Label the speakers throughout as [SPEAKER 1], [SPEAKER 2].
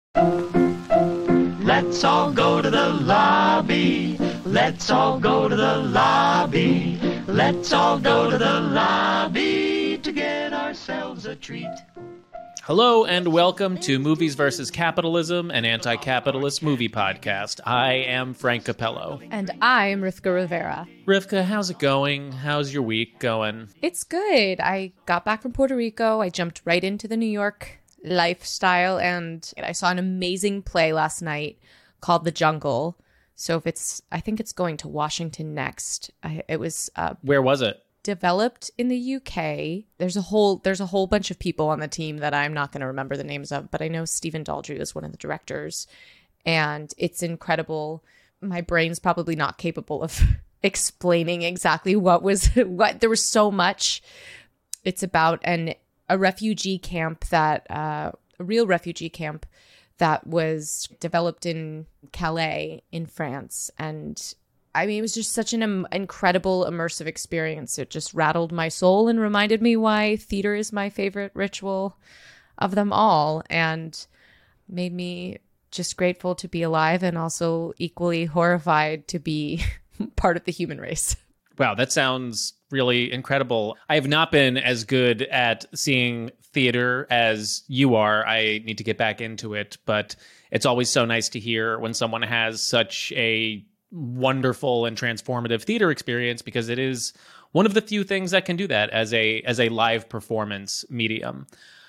[SPEAKER 1] Let's all go to the lobby. Let's all go to the lobby. Let's all go to the lobby to get ourselves a treat.
[SPEAKER 2] Hello and welcome to Movies vs. Capitalism, an anti-capitalist movie podcast. I am Frank Capello.
[SPEAKER 3] And I'm Rivka Rivera.
[SPEAKER 2] Rivka, how's it going? How's your week going?
[SPEAKER 3] It's good. I got back from Puerto Rico. I jumped right into the New York lifestyle, and I saw an amazing play last night called The Jungle. So I think it's going to Washington next.
[SPEAKER 2] Where was it?
[SPEAKER 3] Developed in the UK. There's a whole bunch of people on the team that I'm not going to remember the names of, but I know Stephen Daldry is one of the directors, and it's incredible. My brain's probably not capable of explaining exactly what. There was so much. It's about a refugee camp a real refugee camp that was developed in Calais in France. And I mean, it was just such an incredible, immersive experience. It just rattled my soul and reminded me why theater is my favorite ritual of them all, and made me just grateful to be alive and also equally horrified to be part of the human race.
[SPEAKER 2] Wow, that sounds really incredible. I have not been as good at seeing theater as you are. I need to get back into it, but it's always so nice to hear when someone has such a wonderful and transformative theater experience, because it is one of the few things that can do that as a live performance medium.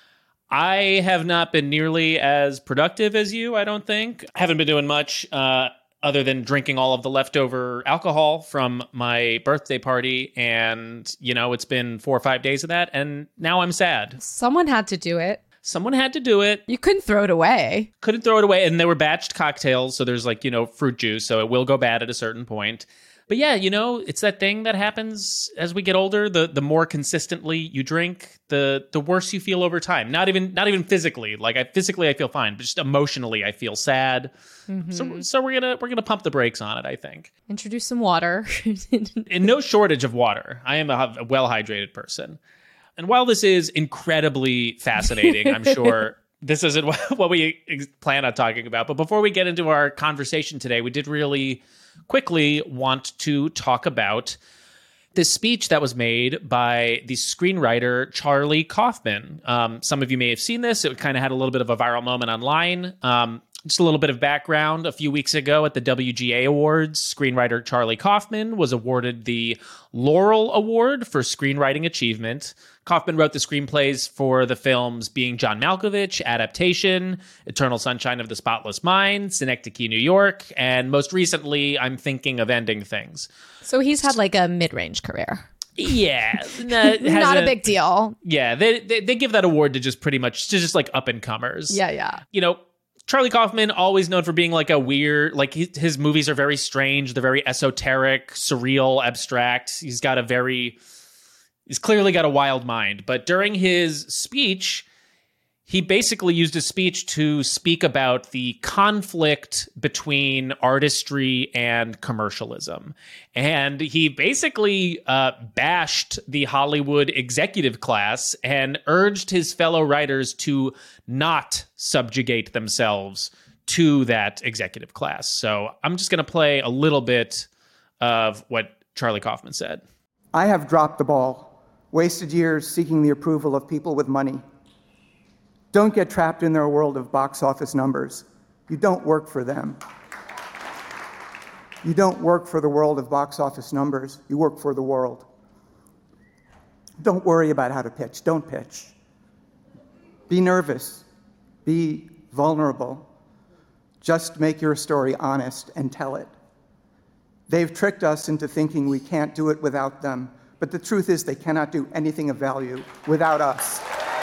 [SPEAKER 2] I have not been nearly as productive as you, I don't think. I haven't been doing much other than drinking all of the leftover alcohol from my birthday party. And, it's been 4 or 5 days of that. And now I'm sad.
[SPEAKER 3] Someone had to do it.
[SPEAKER 2] Someone had to do it.
[SPEAKER 3] You couldn't throw it away.
[SPEAKER 2] Couldn't throw it away. And they were batched cocktails. So there's fruit juice. So it will go bad at a certain point. But yeah, it's that thing that happens as we get older. The more consistently you drink, the worse you feel over time. Not even physically. Physically I feel fine, but just emotionally I feel sad. Mm-hmm. So we're gonna pump the brakes on it, I think.
[SPEAKER 3] Introduce some water.
[SPEAKER 2] And no shortage of water. I am a well-hydrated person. And while this is incredibly fascinating, I'm sure this isn't what we plan on talking about. But before we get into our conversation today, we did really quickly want to talk about this speech that was made by the screenwriter Charlie Kaufman. Some of you may have seen this. It kind of had a little bit of a viral moment online. Just a little bit of background. A few weeks ago at the WGA Awards, screenwriter Charlie Kaufman was awarded the Laurel Award for Screenwriting Achievement. Kaufman wrote the screenplays for the films Being John Malkovich, Adaptation, Eternal Sunshine of the Spotless Mind, Synecdoche, New York, and most recently, I'm thinking of Ending Things.
[SPEAKER 3] So he's had a mid-range career.
[SPEAKER 2] Yeah.
[SPEAKER 3] Not a big deal.
[SPEAKER 2] Yeah, they give that award to just up-and-comers.
[SPEAKER 3] Yeah.
[SPEAKER 2] Charlie Kaufman, always known for being a weird, his movies are very strange. They're very esoteric, surreal, abstract. He's clearly got a wild mind. But during his speech, he basically used his speech to speak about the conflict between artistry and commercialism. And he basically bashed the Hollywood executive class and urged his fellow writers to not subjugate themselves to that executive class. So I'm just going to play a little bit of what Charlie Kaufman said.
[SPEAKER 4] I have dropped the ball, wasted years seeking the approval of people with money. Don't get trapped in their world of box office numbers. You don't work for them. You don't work for the world of box office numbers. You work for the world. Don't worry about how to pitch. Don't pitch. Be nervous. Be vulnerable. Just make your story honest and tell it. They've tricked us into thinking we can't do it without them. But the truth is they cannot do anything of value without us.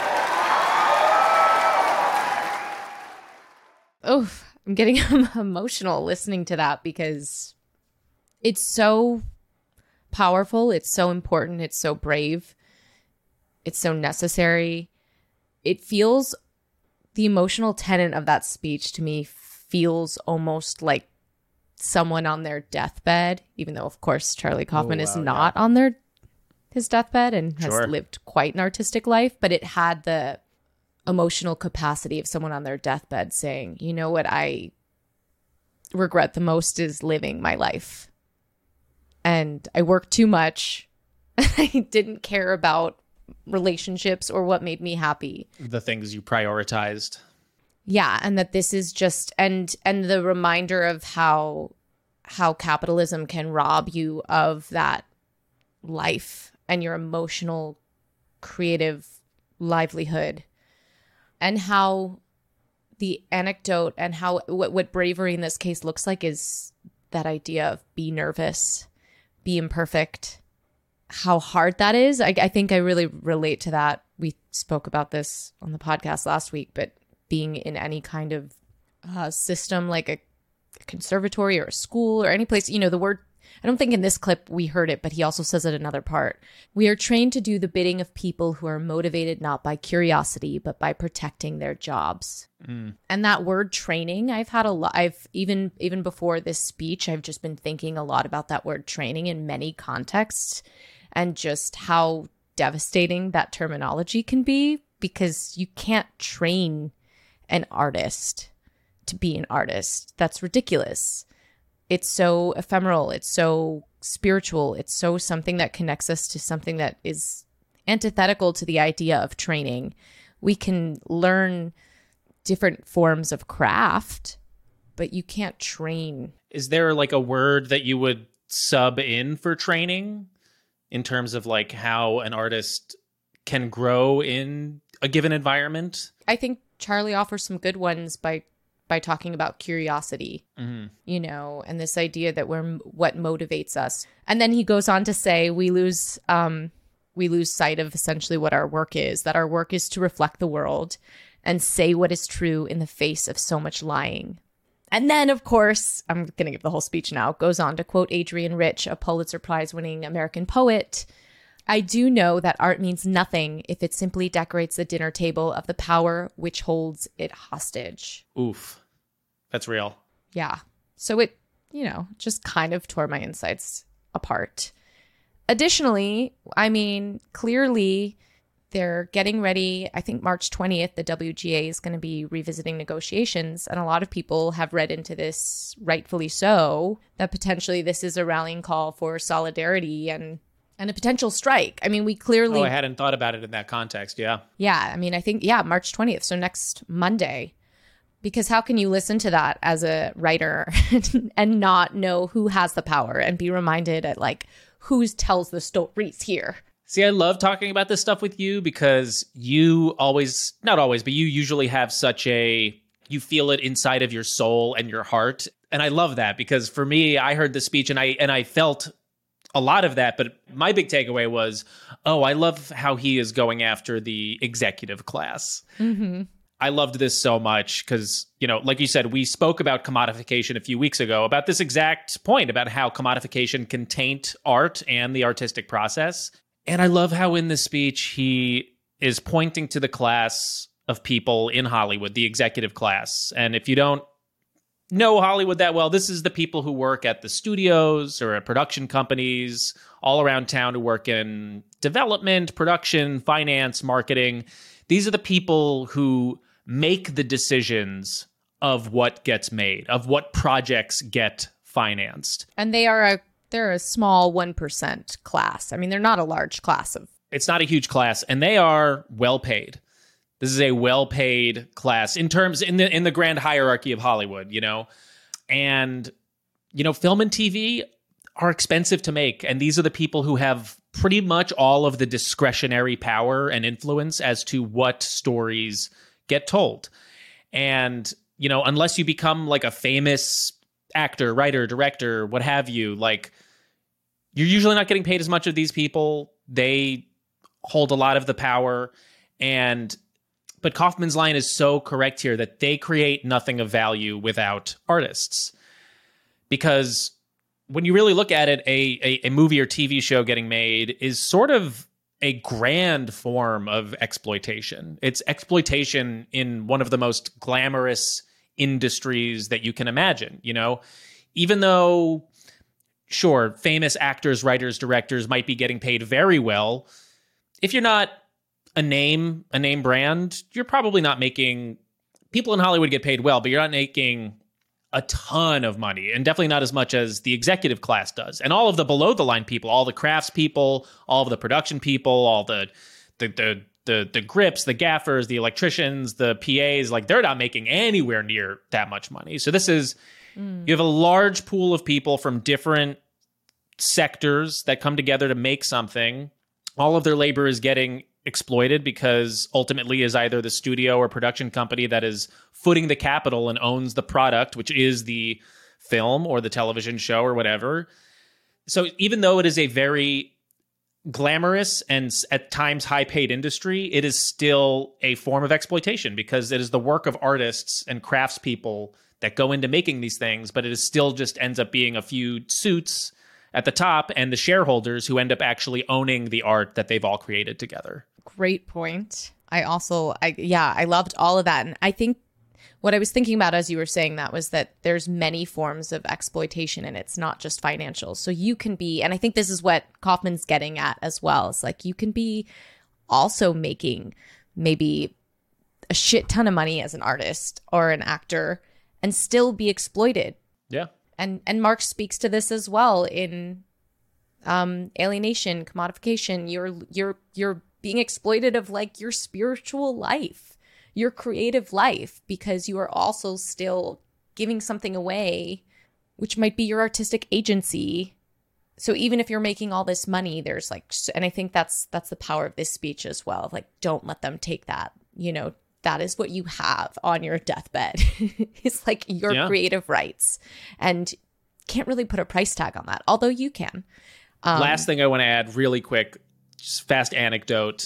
[SPEAKER 3] Oh, I'm getting emotional listening to that because it's so powerful. It's so important. It's so brave. It's so necessary. It feels, the emotional tenet of that speech to me feels almost like someone on their deathbed, even though, of course, Charlie Kaufman is not on his deathbed and has lived quite an artistic life. But it had the emotional capacity of someone on their deathbed saying, you know what I regret the most is living my life. And I worked too much. I didn't care about relationships or what made me happy.
[SPEAKER 2] The things you prioritized.
[SPEAKER 3] Yeah, and that this is just and the reminder of how capitalism can rob you of that life and your emotional, creative livelihood, and how the anecdote and how what bravery in this case looks like is that idea of be nervous, be imperfect, how hard that is. I think I really relate to that. We spoke about this on the podcast last week, but being in any kind of system like a conservatory or a school or any place, the word, I don't think in this clip we heard it, but he also says it in another part. We are trained to do the bidding of people who are motivated not by curiosity, but by protecting their jobs. And that word training, I've had a lot. Even before this speech, I've just been thinking a lot about that word training in many contexts and just how devastating that terminology can be, because you can't train an artist to be an artist. That's ridiculous. It's so ephemeral. It's so spiritual. It's so something that connects us to something that is antithetical to the idea of training. We can learn different forms of craft, but you can't train.
[SPEAKER 2] Is there like a word that you would sub in for training in terms of like how an artist can grow in a given environment?
[SPEAKER 3] I think Charlie offers some good ones by talking about curiosity, and this idea that what motivates us. And then he goes on to say we lose sight of essentially what our work is, that our work is to reflect the world and say what is true in the face of so much lying. And then, of course, I'm going to give the whole speech now, goes on to quote Adrienne Rich, a Pulitzer Prize-winning American poet. I do know that art means nothing if it simply decorates the dinner table of the power which holds it hostage.
[SPEAKER 2] Oof. That's real.
[SPEAKER 3] Yeah. So it, just kind of tore my insides apart. Additionally, clearly they're getting ready. I think March 20th, the WGA is going to be revisiting negotiations. And a lot of people have read into this, rightfully so, that potentially this is a rallying call for solidarity and a potential strike. We clearly...
[SPEAKER 2] Oh, I hadn't thought about it in that context, yeah.
[SPEAKER 3] Yeah, I think, March 20th, so next Monday. Because how can you listen to that as a writer and not know who has the power and be reminded at who tells the stories here?
[SPEAKER 2] See, I love talking about this stuff with you because you always, not always, but you usually have you feel it inside of your soul and your heart. And I love that because for me, I heard the speech and I felt a lot of that, but my big takeaway was, I love how he is going after the executive class. Mm-hmm. I loved this so much because, like you said, we spoke about commodification a few weeks ago, about this exact point, about how commodification can taint art and the artistic process. And I love how in this speech he is pointing to the class of people in Hollywood, the executive class. And if you don't know Hollywood that well, this is the people who work at the studios or at production companies all around town who work in development, production, finance, marketing. These are the people who make the decisions of what gets made, of what projects get financed.
[SPEAKER 3] And they're a small 1% class. They're not a large class of.
[SPEAKER 2] It's not a huge class, and they are well paid. This is a well-paid class in the grand hierarchy of Hollywood, And, film and TV are expensive to make, and these are the people who have pretty much all of the discretionary power and influence as to what stories get told. And, unless you become like a famous actor, writer, director, what have you, you're usually not getting paid as much of these people. They hold a lot of the power. But Kaufman's line is so correct here that they create nothing of value without artists. Because when you really look at it, a movie or TV show getting made is sort of a grand form of exploitation. It's exploitation in one of the most glamorous industries that you can imagine, Even though, sure, famous actors, writers, directors might be getting paid very well, if you're not a name brand, you're probably not making, people in Hollywood get paid well, but you're not making a ton of money, and definitely not as much as the executive class does. And all of the below the line people, all the crafts people, all of the production people, all the grips, the gaffers, the electricians, the PAs, like they're not making anywhere near that much money. So this is, you have a large pool of people from different sectors that come together to make something. All of their labor is getting exploited because ultimately is either the studio or production company that is footing the capital and owns the product, which is the film or the television show or whatever. So even though it is a very glamorous and at times high-paid industry, it is still a form of exploitation because it is the work of artists and craftspeople that go into making these things, but it is still just ends up being a few suits at the top and the shareholders who end up actually owning the art that they've all created together.
[SPEAKER 3] Great point. I loved all of that. And I think what I was thinking about as you were saying that was that there's many forms of exploitation and it's not just financial. So you can be, and I think this is what Kaufman's getting at as well. It's like you can be also making maybe a shit ton of money as an artist or an actor and still be exploited.
[SPEAKER 2] Yeah.
[SPEAKER 3] And Marx speaks to this as well in alienation, commodification. You're being exploited of like your spiritual life, your creative life, because you are also still giving something away, which might be your artistic agency. So even if you're making all this money, there's like, and I think that's the power of this speech as well. Like, don't let them take that, that is what you have on your deathbed. It's like your creative rights, and can't really put a price tag on that, although you can.
[SPEAKER 2] Last thing I want to add really quick, just fast anecdote.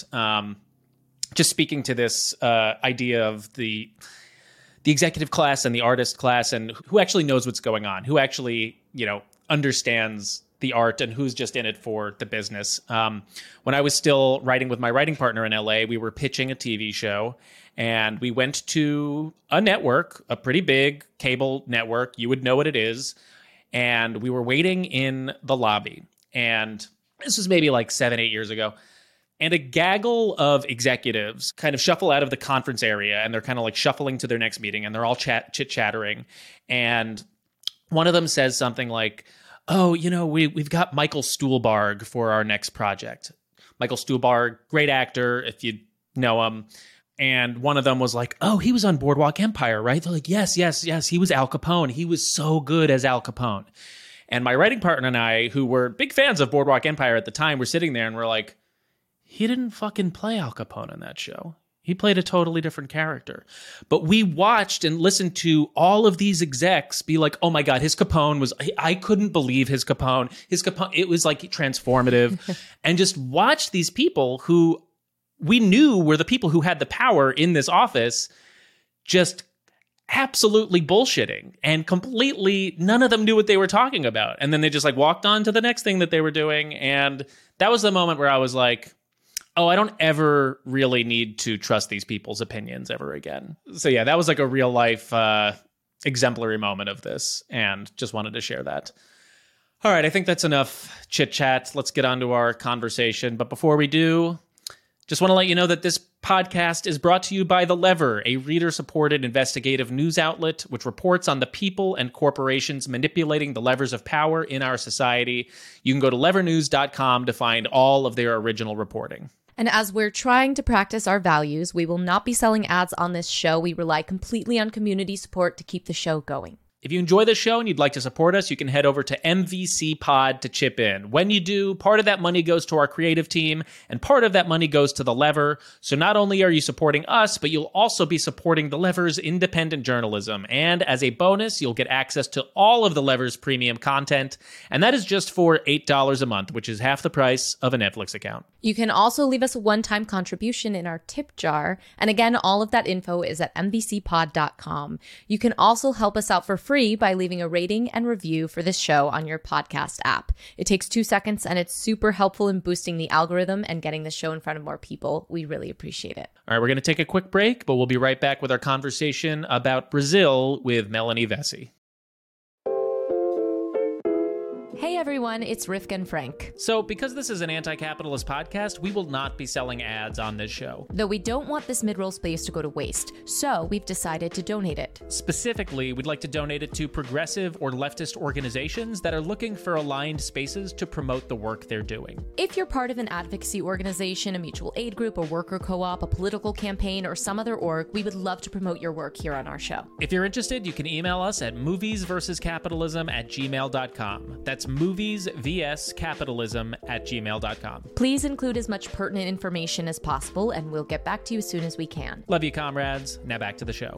[SPEAKER 2] Just speaking to this idea of the executive class and the artist class and who actually knows what's going on, who actually, understands the art and who's just in it for the business. When I was still writing with my writing partner in LA, we were pitching a TV show. And we went to a network, a pretty big cable network. You would know what it is. And we were waiting in the lobby. And this was maybe like 7-8 years ago. And a gaggle of executives kind of shuffle out of the conference area. And they're kind of like shuffling to their next meeting. And they're all chit-chattering. And one of them says something like, oh, we've got Michael Stuhlbarg for our next project. Michael Stuhlbarg, great actor, if you know him. And one of them was like, oh, he was on Boardwalk Empire, right? They're like, yes. He was Al Capone. He was so good as Al Capone. And my writing partner and I, who were big fans of Boardwalk Empire at the time, were sitting there and we're like, he didn't fucking play Al Capone in that show. He played a totally different character. But we watched and listened to all of these execs be like, oh my God, his Capone was, I couldn't believe his Capone. It was like transformative. And just watch these people who we knew were the people who had the power in this office just absolutely bullshitting and completely, none of them knew what they were talking about. And then they just like walked on to the next thing that they were doing. And that was the moment where I was like, oh, I don't ever really need to trust these people's opinions ever again. So yeah, that was like a real life exemplary moment of this, and just wanted to share that. All right, I think that's enough chit chat. Let's get on to our conversation. But before we do, just want to let you know that this podcast is brought to you by The Lever, a reader-supported investigative news outlet which reports on the people and corporations manipulating the levers of power in our society. You can go to levernews.com to find all of their original reporting.
[SPEAKER 3] And as we're trying to practice our values, we will not be selling ads on this show. We rely completely on community support to keep the show going.
[SPEAKER 2] If you enjoy the show and you'd like to support us, you can head over to MVC Pod to chip in. When you do, part of that money goes to our creative team, and part of that money goes to The Lever. So not only are you supporting us, but you'll also be supporting The Lever's independent journalism. And as a bonus, you'll get access to all of The Lever's premium content, and that is just for $8 a month, which is half the price of a Netflix account.
[SPEAKER 3] You can also leave us a one-time contribution in our tip jar. And again, all of that info is at mvcpod.com. You can also help us out for free by leaving a rating and review for this show on your podcast app. It takes 2 seconds and it's super helpful in boosting the algorithm and getting the show in front of more people. We really appreciate it.
[SPEAKER 2] All right, we're going to take a quick break, but we'll be right back with our conversation about Brazil with Melanie Vesey.
[SPEAKER 3] Hey everyone, it's Rivka and Frank.
[SPEAKER 2] So, because this is an anti-capitalist podcast, we will not be selling ads on this show.
[SPEAKER 3] Though we don't want this mid-roll space to go to waste, so we've decided to donate it.
[SPEAKER 2] Specifically, we'd like to donate it to progressive or leftist organizations that are looking for aligned spaces to promote the work they're doing.
[SPEAKER 3] If you're part of an advocacy organization, a mutual aid group, a worker co-op, a political campaign, or some other org, we would love to promote your work here on our show.
[SPEAKER 2] If you're interested, you can email us at moviesversuscapitalism@gmail.com. That's moviesvscapitalism@gmail.com.
[SPEAKER 3] Please include as much pertinent information as possible, and we'll get back to you as soon as we can.
[SPEAKER 2] Love you, comrades. Now back to the show.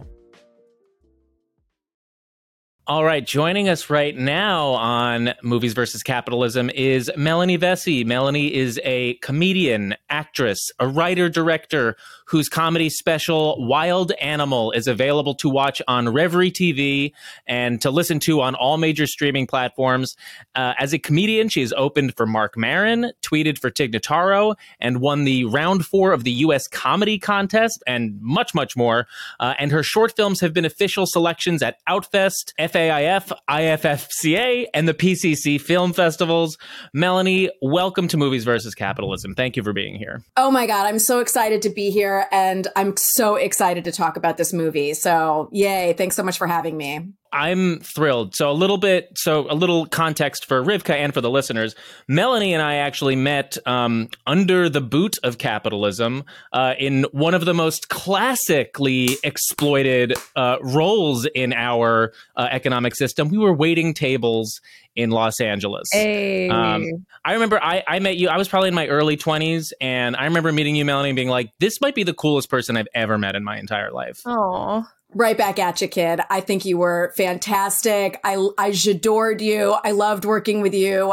[SPEAKER 2] All right, joining us right now on Movies versus Capitalism is Melanie Vesey. Melanie is a comedian, actress, a writer-director whose comedy special Wild Animal is available to watch on Reverie TV and to listen to on all major streaming platforms. As a comedian, she has opened for Marc Maron, tweeted for Tig Notaro, and won the round 4 of the U.S. Comedy Contest, and much, much more. And her short films have been official selections at Outfest, FAIF, IFFCA, and the PCC Film Festivals. Melanie, welcome to Movies versus Capitalism. Thank you for being here.
[SPEAKER 5] Oh my God, I'm so excited to be here, and I'm so excited to talk about this movie. So yay, thanks so much for having me.
[SPEAKER 2] I'm thrilled. So a little context for Rivka and for the listeners. Melanie and I actually met under the boot of capitalism in one of the most classically exploited roles in our economic system. We were waiting tables in Los Angeles.
[SPEAKER 3] Hey.
[SPEAKER 2] I remember I met you. I was probably in my early 20s, and I remember meeting you, Melanie, and being like, this might be the coolest person I've ever met in my entire life.
[SPEAKER 3] Aww.
[SPEAKER 5] Right back at you, kid. I think you were fantastic. I adored you. I loved working with you.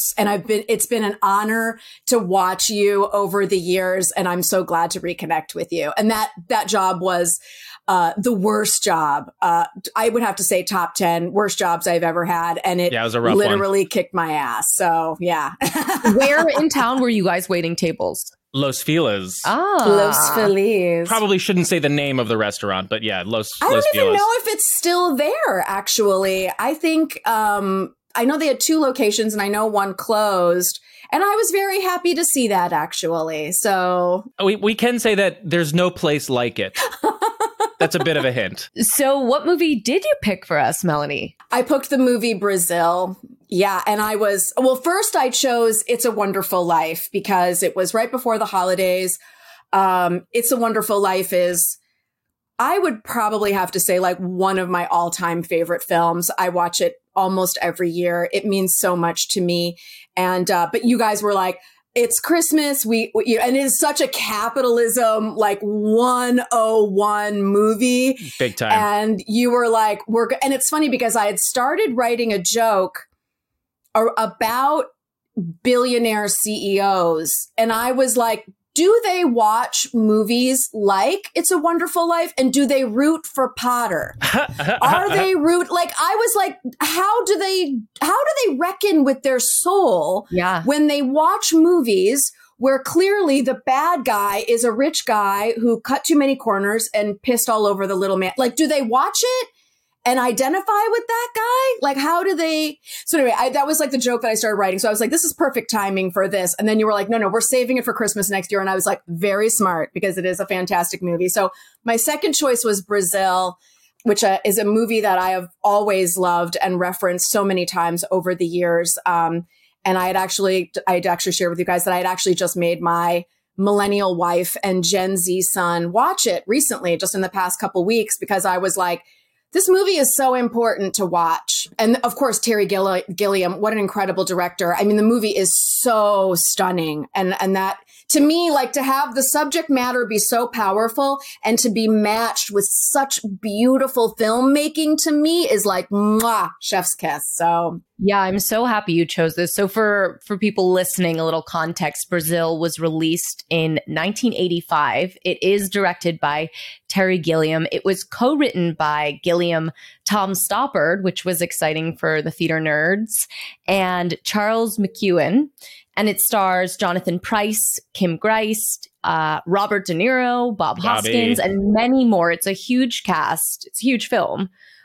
[SPEAKER 5] It's been an honor to watch you over the years, and I'm so glad to reconnect with you. And that job was the worst job. I would have to say top 10 worst jobs I've ever had. And it
[SPEAKER 2] was a rough
[SPEAKER 5] literally kicked my ass. So yeah.
[SPEAKER 3] Where in town were you guys waiting tables?
[SPEAKER 2] Los Feliz.
[SPEAKER 5] Los Feliz.
[SPEAKER 2] Probably shouldn't say the name of the restaurant, but yeah, Los
[SPEAKER 5] I don't even
[SPEAKER 2] Feliz.
[SPEAKER 5] know if it's still there, actually. I think, I know they had 2 locations and I know one closed. And I was very happy to see that, actually. So
[SPEAKER 2] we can say that there's no place like it. That's a bit of a hint.
[SPEAKER 3] So what movie did you pick for us, Melanie?
[SPEAKER 5] I picked the movie Brazil. Yeah. And first I chose It's a Wonderful Life because it was right before the holidays. It's a Wonderful Life is, I would probably have to say, like one of my all-time favorite films. I watch it almost every year. It means so much to me. And, but you guys were like, it's Christmas. And it is such a capitalism, like 101 movie.
[SPEAKER 2] Big time.
[SPEAKER 5] And you were like, and it's funny because I had started writing a joke about billionaire CEOs. And I was like, do they watch movies like It's a Wonderful Life? And do they root for Potter? Are they I was like, how do they reckon with their soul when they watch movies where clearly the bad guy is a rich guy who cut too many corners and pissed all over the little man? Like, do they watch it and identify with that guy? Like, how do they? So anyway, that was like the joke that I started writing. So I was like, this is perfect timing for this. And then you were like, no, we're saving it for Christmas next year. And I was like, very smart, because it is a fantastic movie. So my second choice was Brazil, which is a movie that I have always loved and referenced so many times over the years. And I'd actually shared with you guys that I had actually just made my millennial wife and Gen Z son watch it recently, just in the past couple weeks, because I was like, this movie is so important to watch. And of course, Terry Gilliam, what an incredible director. I mean, the movie is so stunning. And that, to me, like, to have the subject matter be so powerful and to be matched with such beautiful filmmaking, to me, is like, mwah, chef's kiss. So
[SPEAKER 3] yeah, I'm so happy you chose this. So for people listening, a little context, Brazil was released in 1985. It is directed by Terry Gilliam. It was co-written by Gilliam, Tom Stoppard, which was exciting for the theater nerds, and Charles McEwen. And it stars Jonathan Pryce, Kim Greist, Robert De Niro, Bob Hoskins, and many more. It's a huge cast. It's a huge film.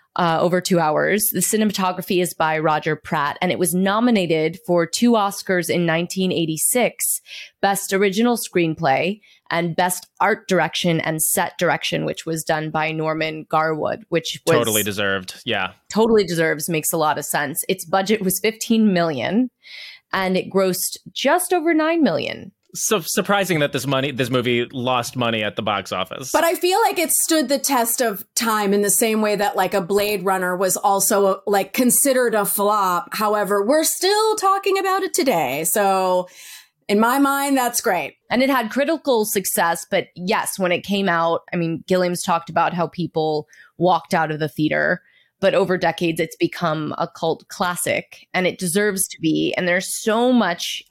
[SPEAKER 3] over 2 hours. The cinematography is by Roger Pratt, and it was nominated for 2 Oscars in 1986, Best Original Screenplay and Best Art Direction and Set Direction, which was done by Norman Garwood, which was
[SPEAKER 2] Totally deserved. Yeah.
[SPEAKER 3] totally deserves, makes a lot of sense. Its budget was $15 million, and it grossed just over $9 million.
[SPEAKER 2] So surprising that this movie lost money at the box office.
[SPEAKER 5] But I feel like it stood the test of time in the same way that like a Blade Runner was also like considered a flop. However, we're still talking about it today. So in my mind, that's great.
[SPEAKER 3] And it had critical success. But yes, when it came out, I mean, Gilliam's talked about how people walked out of the theater. But over decades, it's become a cult classic, and it deserves to be. And there's so much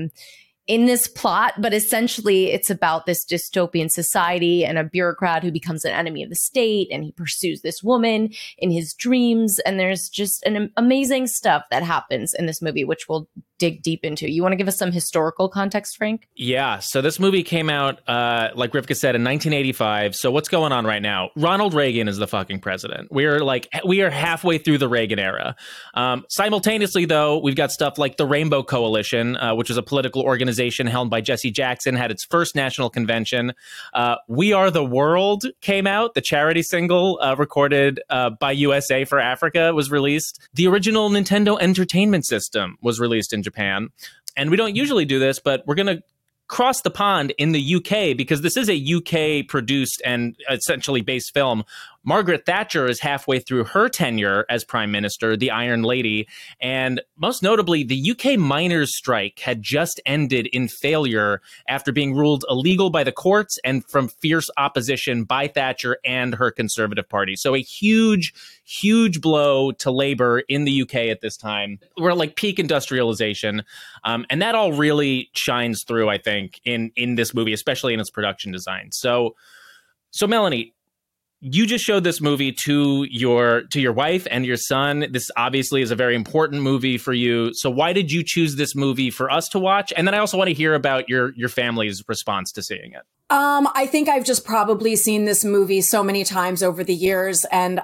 [SPEAKER 3] in this plot, but essentially it's about this dystopian society and a bureaucrat who becomes an enemy of the state, and he pursues this woman in his dreams. And there's just an amazing stuff that happens in this movie, which we'll dig deep into. You want to give us some historical context, Frank?
[SPEAKER 2] Yeah. So this movie came out, like Rivka said, in 1985. So what's going on right now? Ronald Reagan is the fucking president. We are halfway through the Reagan era. Simultaneously, though, we've got stuff like the Rainbow Coalition, which is a political organization held by Jesse Jackson, had its first national convention. We Are the World came out. The charity single recorded by USA for Africa was released. The original Nintendo Entertainment System was released in Japan. And we don't usually do this, but we're going to cross the pond in the UK because this is a UK produced and essentially based film. Margaret Thatcher is halfway through her tenure as Prime Minister, the Iron Lady. And most notably, the UK miners' strike had just ended in failure after being ruled illegal by the courts and from fierce opposition by Thatcher and her Conservative Party. So a huge, huge blow to labor in the UK at this time. We're like peak industrialization. And that all really shines through, I think, in this movie, especially in its production design. So Melanie, you just showed this movie to your wife and your son. This obviously is a very important movie for you. So why did you choose this movie for us to watch? And then I also want to hear about your family's response to seeing it.
[SPEAKER 5] I think I've just probably seen this movie so many times over the years, and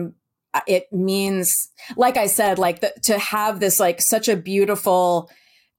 [SPEAKER 5] it means, like I said, like to have this like such a beautiful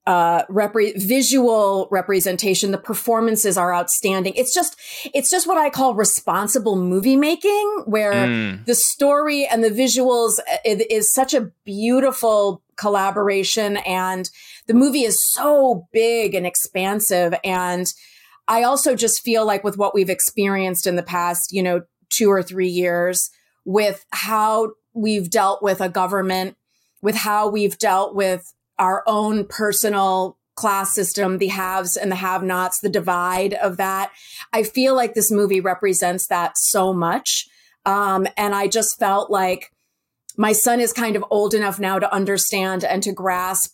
[SPEAKER 5] visual representation. The performances are outstanding. It's just what I call responsible movie making, where the story and the visuals is such a beautiful collaboration, and the movie is so big and expansive. And I also just feel like with what we've experienced in the past, 2 or 3 years, with how we've dealt with a government, with how we've dealt with our own personal class system, the haves and the have-nots, the divide of that. I feel like this movie represents that so much. And I just felt like my son is kind of old enough now to understand and to grasp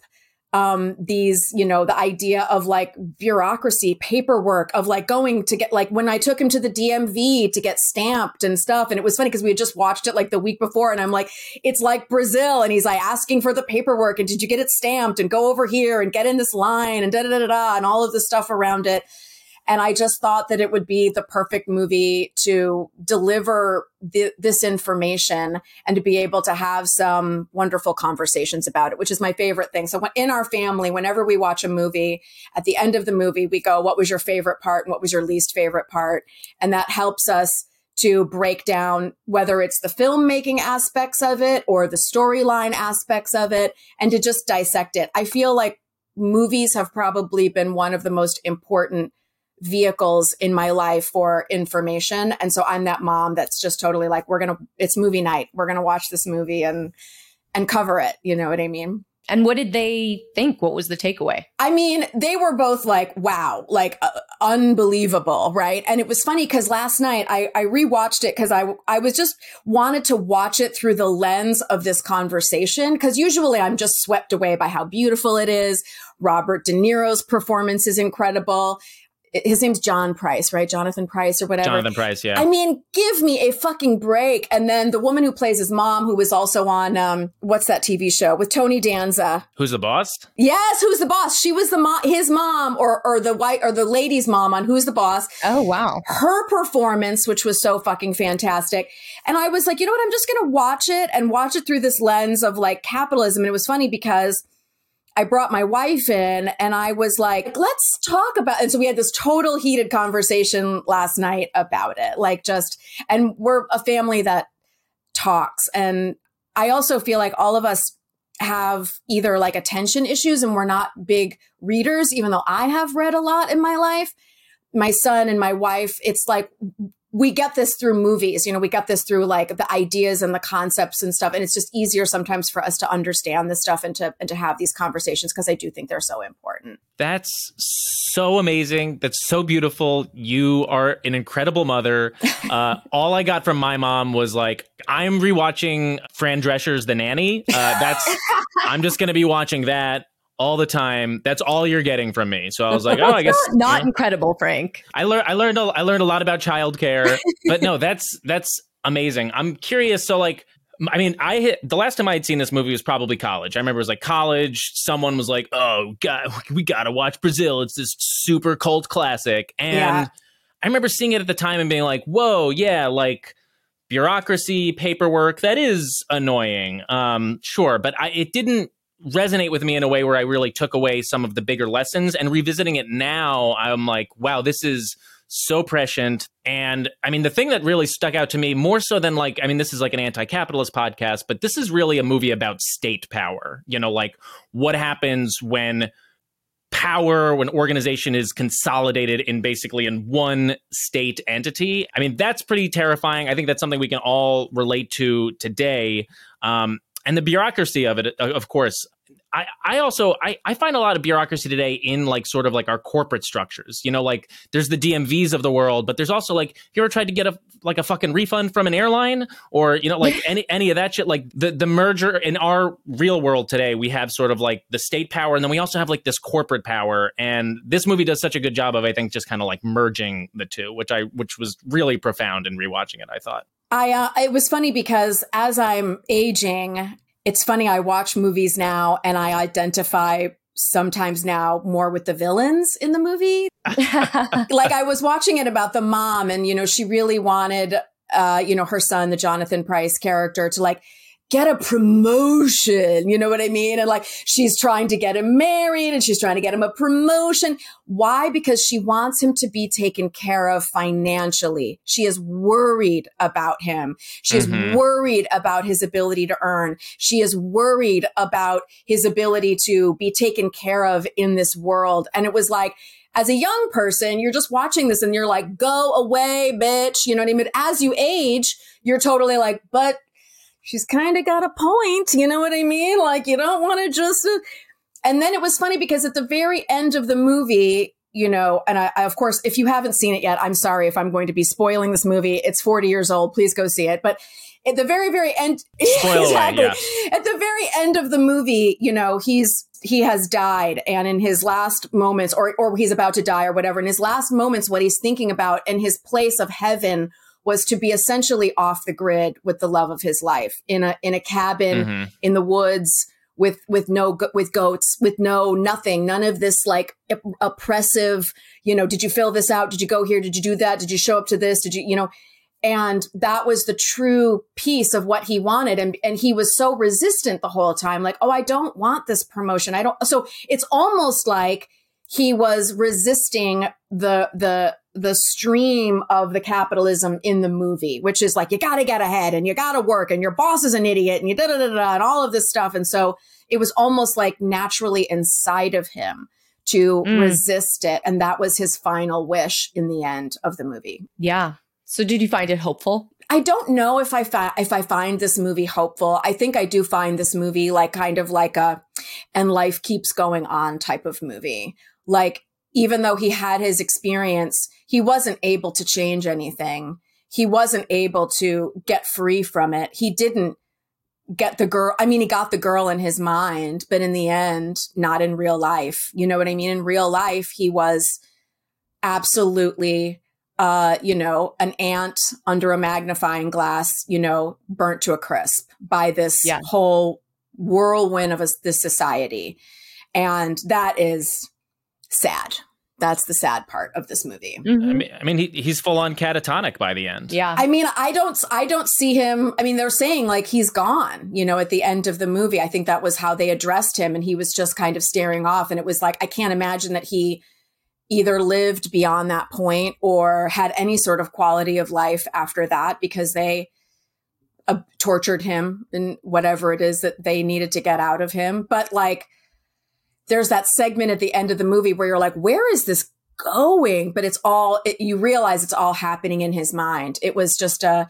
[SPEAKER 5] these, the idea of like bureaucracy, paperwork, of like going to get, like when I took him to the DMV to get stamped and stuff. And it was funny because we had just watched it like the week before, and I'm like, it's like Brazil. And he's like asking for the paperwork, and did you get it stamped, and go over here and get in this line, and and all of the stuff around it. And I just thought that it would be the perfect movie to deliver this information and to be able to have some wonderful conversations about it, which is my favorite thing. So in our family, whenever we watch a movie, at the end of the movie, we go, what was your favorite part and what was your least favorite part? And that helps us to break down whether it's the filmmaking aspects of it or the storyline aspects of it, and to just dissect it. I feel like movies have probably been one of the most important vehicles in my life for information. And so I'm that mom that's just totally like, it's movie night. We're going to watch this movie and cover it. You know what I mean?
[SPEAKER 3] And what did they think? What was the takeaway?
[SPEAKER 5] I mean, they were both like, wow, like unbelievable. Right. And it was funny because last night I rewatched it because I was just wanted to watch it through the lens of this conversation. Because usually I'm just swept away by how beautiful it is. Robert De Niro's performance is incredible. his name's John Price, right? Jonathan Price or whatever.
[SPEAKER 2] Jonathan Price, yeah.
[SPEAKER 5] I mean, give me a fucking break. And then the woman who plays his mom, who was also on, what's that TV show with Tony Danza?
[SPEAKER 2] Who's the Boss?
[SPEAKER 5] Yes, Who's the Boss? She was his mom or the lady's mom on Who's the Boss.
[SPEAKER 3] Oh, wow.
[SPEAKER 5] Her performance, which was so fucking fantastic. And I was like, you know what? I'm just going to watch it and watch it through this lens of like capitalism. And it was funny because I brought my wife in and I was like, let's talk about, and so we had this total heated conversation last night about it. Like and we're a family that talks. And I also feel like all of us have either like attention issues and we're not big readers, even though I have read a lot in my life. My son and my wife, it's like, we get this through movies, we get this through like the ideas and the concepts and stuff. And it's just easier sometimes for us to understand this stuff and to have these conversations because I do think they're so important. That's
[SPEAKER 2] so amazing. That's so beautiful. You are an incredible mother. All I got from my mom was like, I'm rewatching Fran Drescher's The Nanny. I'm just going to be watching that all the time. That's all you're getting from me. So I was like, I guess
[SPEAKER 3] not incredible, Frank.
[SPEAKER 2] I learned a lot about childcare, but no, that's amazing. I'm curious. So like, I mean, the last time I had seen this movie was probably college. I remember it was like college. Someone was like, oh God, we got to watch Brazil. It's this super cult classic. And I remember seeing it at the time and being like, whoa, yeah, like bureaucracy, paperwork, that is annoying. Sure. But it didn't resonate with me in a way where I really took away some of the bigger lessons. And revisiting it now, I'm like, wow, this is so prescient. And I mean, the thing that really stuck out to me more so than like, I mean, this is like an anti-capitalist podcast, but this is really a movie about state power, like what happens when organization is consolidated in one state entity. I mean, that's pretty terrifying. I think that's something we can all relate to today. And the bureaucracy of it, of course. I find a lot of bureaucracy today in like sort of like our corporate structures. Like there's the DMVs of the world, but there's also like, have you ever tried to get a fucking refund from an airline or, like any of that shit? Like the merger in our real world today, we have sort of like the state power, and then we also have like this corporate power. And this movie does such a good job of, I think, just kind of like merging the two, which was really profound in rewatching it, I thought.
[SPEAKER 5] It was funny because as I'm aging, it's funny, I watch movies now and I identify sometimes now more with the villains in the movie. Like I was watching it about the mom and, she really wanted, her son, the Jonathan Price character, to like get a promotion, you know what I mean? And like, she's trying to get him married and she's trying to get him a promotion. Why? Because she wants him to be taken care of financially. She is worried about him. She is worried about his ability to earn. She is worried about his ability to be taken care of in this world. And it was like, as a young person, you're just watching this and you're like, go away, bitch. You know what I mean? As you age, you're totally like, but she's kind of got a point. You know what I mean? Like, you don't want to just... And then it was funny because at the very end of the movie, and I, of course, if you haven't seen it yet, I'm sorry if I'm going to be spoiling this movie. It's 40 years old. Please go see it. But at the very, very end...
[SPEAKER 2] Spoil
[SPEAKER 5] exactly.
[SPEAKER 2] away, yeah.
[SPEAKER 5] At the very end of the movie, he has died, and in his last moments, or he's about to die or whatever, in his last moments, what he's thinking about and his place of heaven was to be essentially off the grid with the love of his life in a cabin in the woods with goats, with nothing, none of this like oppressive, did you fill this out? Did you go here? Did you do that? Did you show up to this? Did you, and that was the true piece of what he wanted. And he was so resistant the whole time. Like, oh, I don't want this promotion. So it's almost like he was resisting the stream of the capitalism in the movie, which is like, you got to get ahead and you got to work and your boss is an idiot and you and all of this stuff. And so it was almost like naturally inside of him to resist it. And that was his final wish in the end of the movie.
[SPEAKER 3] Yeah. So did you find it hopeful?
[SPEAKER 5] I don't know if I find this movie hopeful. I think I do find this movie like kind of like and life keeps going on type of movie. Like, even though he had his experience, he wasn't able to change anything. He wasn't able to get free from it. He didn't get the girl. I mean, he got the girl in his mind, but in the end, not in real life. You know what I mean? In real life, he was absolutely, an ant under a magnifying glass, burnt to a crisp by this whole whirlwind of this society. And that is sad. That's the sad part of this movie.
[SPEAKER 2] Mm-hmm. I mean, he's full on catatonic by the end.
[SPEAKER 3] Yeah.
[SPEAKER 5] I mean, I don't see him. I mean, they're saying like he's gone, at the end of the movie. I think that was how they addressed him. And he was just kind of staring off. And it was like, I can't imagine that he either lived beyond that point or had any sort of quality of life after that, because they tortured him and whatever it is that they needed to get out of him. But like, there's that segment at the end of the movie where you're like, where is this going? But you realize it's all happening in his mind. It was just a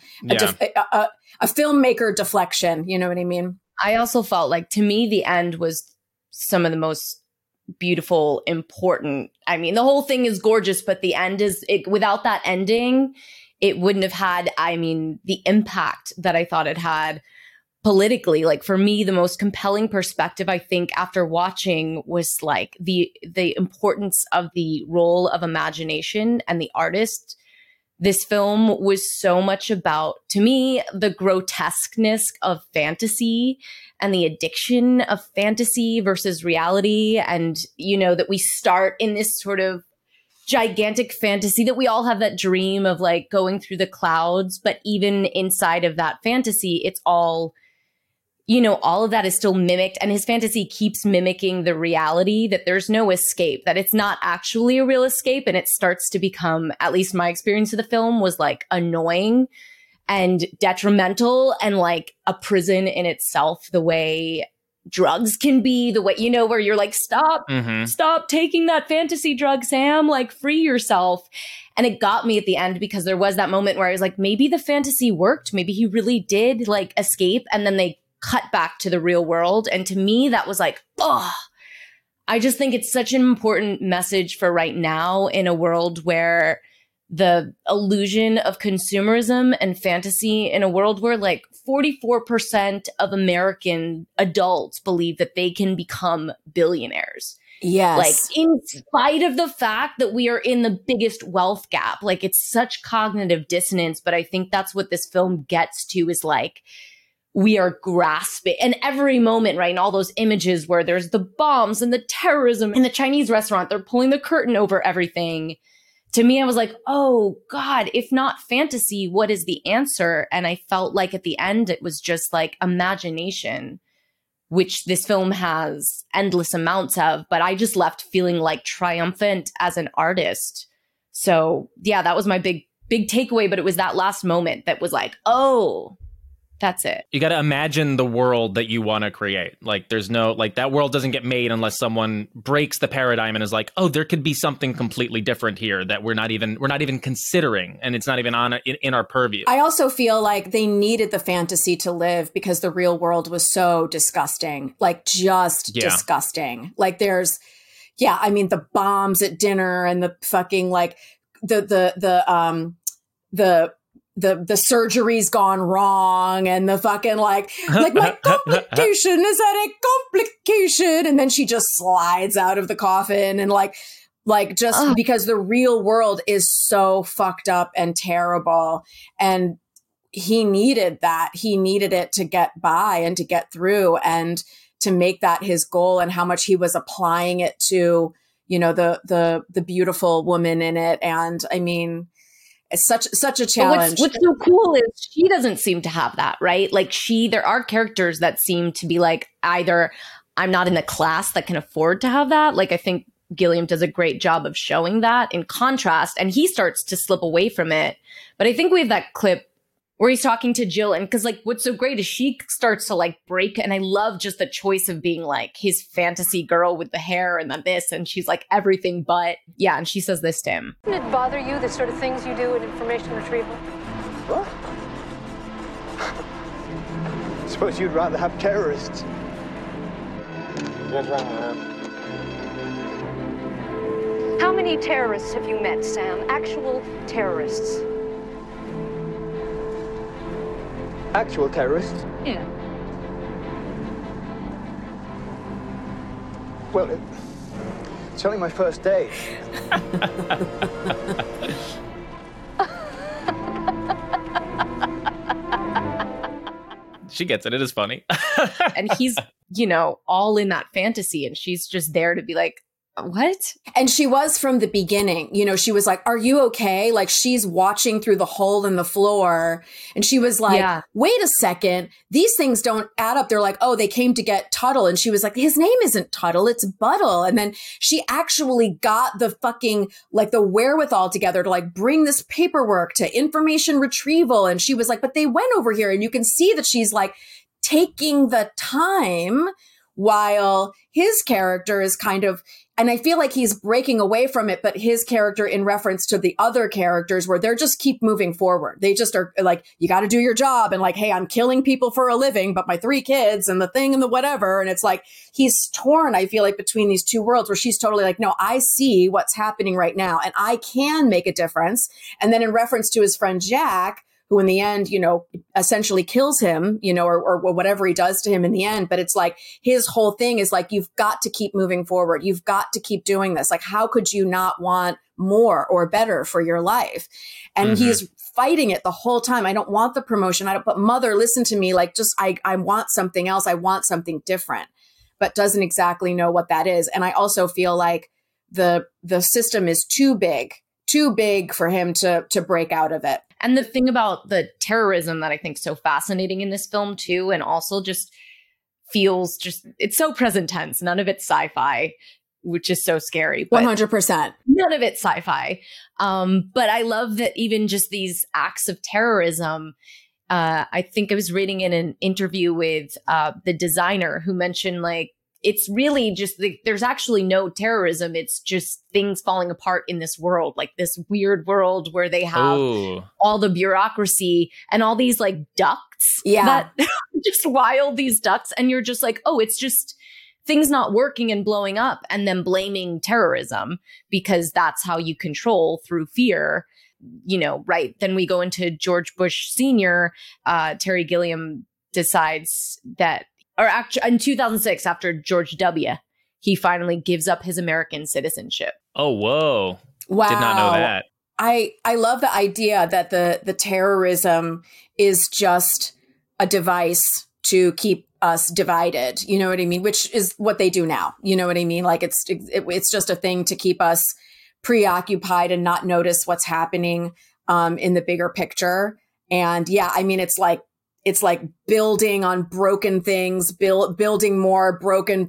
[SPEAKER 5] filmmaker deflection. You know what I mean?
[SPEAKER 3] I also felt like, to me, the end was some of the most beautiful, important. I mean, the whole thing is gorgeous, but the end without that ending, it wouldn't have had, the impact that I thought it had politically. Like, for me, the most compelling perspective, I think, after watching was like the importance of the role of imagination and the artist. This film was so much about, to me, the grotesqueness of fantasy and the addiction of fantasy versus reality. And, that we start in this sort of gigantic fantasy, that we all have that dream of like going through the clouds. But even inside of that fantasy, it's all, all of that is still mimicked, and his fantasy keeps mimicking the reality, that there's no escape, that it's not actually a real escape. And it starts to become, at least my experience of the film was like annoying and detrimental and like a prison in itself, the way drugs can be, the way, where you're like, stop taking that fantasy drug, Sam, like free yourself. And it got me at the end, because there was that moment where I was like, maybe the fantasy worked. Maybe he really did like escape. And then they cut back to the real world. And to me, that was like, I just think it's such an important message for right now, in a world where the illusion of consumerism and fantasy, in a world where like 44% of American adults believe that they can become billionaires.
[SPEAKER 5] Yes.
[SPEAKER 3] Like, in spite of the fact that we are in the biggest wealth gap, like, it's such cognitive dissonance. But I think that's what this film gets to, is like, we are grasping, and every moment, right, in all those images where there's the bombs and the terrorism in the Chinese restaurant, they're pulling the curtain over everything. To me, I was like, oh God, if not fantasy, what is the answer? And I felt like at the end, it was just like imagination, which this film has endless amounts of, but I just left feeling like triumphant as an artist. So yeah, that was my big takeaway, but it was that last moment that was like, oh, that's it.
[SPEAKER 2] You got to imagine the world that you want to create. Like, there's no, like, that world doesn't get made unless someone breaks the paradigm and is like, oh, there could be something completely different here that we're not even considering, and it's not even in our purview.
[SPEAKER 5] I also feel like they needed the fantasy to live, because the real world was so disgusting, like just disgusting. Like, there's, the bombs at dinner, and the fucking like the surgery's gone wrong, and the fucking like my complication is that a complication, and then she just slides out of the coffin, and like because the real world is so fucked up and terrible, and he needed it to get by and to get through and to make that his goal, and how much he was applying it to, the beautiful woman in it. And I mean, it's such a challenge.
[SPEAKER 3] What's so cool is she doesn't seem to have that, right? Like, there are characters that seem to be like, either I'm not in the class that can afford to have that. Like, I think Gilliam does a great job of showing that in contrast, and he starts to slip away from it. But I think we have that clip where he's talking to Jill, and because like what's so great is she starts to like break, and I love just the choice of being like his fantasy girl with the hair and then this, and she's like everything but, yeah, and she says this to him.
[SPEAKER 6] Doesn't it bother you, the sort of things you do in information retrieval?
[SPEAKER 7] What? I suppose you'd rather have terrorists.
[SPEAKER 6] How many terrorists have you met, Sam? Actual terrorists?
[SPEAKER 7] Actual terrorists?
[SPEAKER 6] Yeah.
[SPEAKER 7] Well, It's only my first day.
[SPEAKER 2] She gets it. It is funny.
[SPEAKER 3] And he's, all in that fantasy. And she's just there to be like, what?
[SPEAKER 5] And she was from the beginning. She was like, are you okay? Like, she's watching through the hole in the floor. And she was like, wait a second. These things don't add up. They're like, oh, they came to get Tuttle. And she was like, his name isn't Tuttle, it's Buttle. And then she actually got the fucking, like, the wherewithal together to like bring this paperwork to information retrieval. And she was like, but they went over here. And you can see that she's like taking the time while his character is kind of, and I feel like he's breaking away from it, but his character in reference to the other characters where they're just keep moving forward. They just are like, you got to do your job. And like, hey, I'm killing people for a living, but my 3 kids and the thing and the whatever. And it's like, he's torn, I feel like, between these two worlds where she's totally like, no, I see what's happening right now and I can make a difference. And then in reference to his friend Jack, who in the end, essentially kills him, or whatever he does to him in the end. But it's like his whole thing is like, you've got to keep moving forward. You've got to keep doing this. Like, how could you not want more or better for your life? And he's fighting it the whole time. I don't want the promotion. But mother, listen to me. Like, just, I want something else. I want something different, but doesn't exactly know what that is. And I also feel like the system is too big for him to break out of it.
[SPEAKER 3] And the thing about the terrorism that I think is so fascinating in this film too, and also just feels it's so present tense. None of it's sci-fi, which is so scary.
[SPEAKER 5] 100%.
[SPEAKER 3] None of it's sci-fi. But I love that even just these acts of terrorism. I think I was reading in an interview with the designer who mentioned like, it's really just there's actually no terrorism. It's just things falling apart in this world, like this weird world where they have all the bureaucracy and all these like ducts.
[SPEAKER 5] Yeah.
[SPEAKER 3] That just wild, these ducts. And you're just like, oh, it's just things not working and blowing up and then blaming terrorism because that's how you control through fear. Right. Then we go into George Bush Sr. Terry Gilliam decides that, or actually in 2006, after George W., he finally gives up his American citizenship.
[SPEAKER 2] Oh, whoa.
[SPEAKER 5] Wow.
[SPEAKER 2] Did not know that.
[SPEAKER 5] I love the idea that the terrorism is just a device to keep us divided. You know what I mean? Which is what they do now. You know what I mean? Like it's just a thing to keep us preoccupied and not notice what's happening in the bigger picture. And yeah, I mean, it's like building on broken things, building more broken.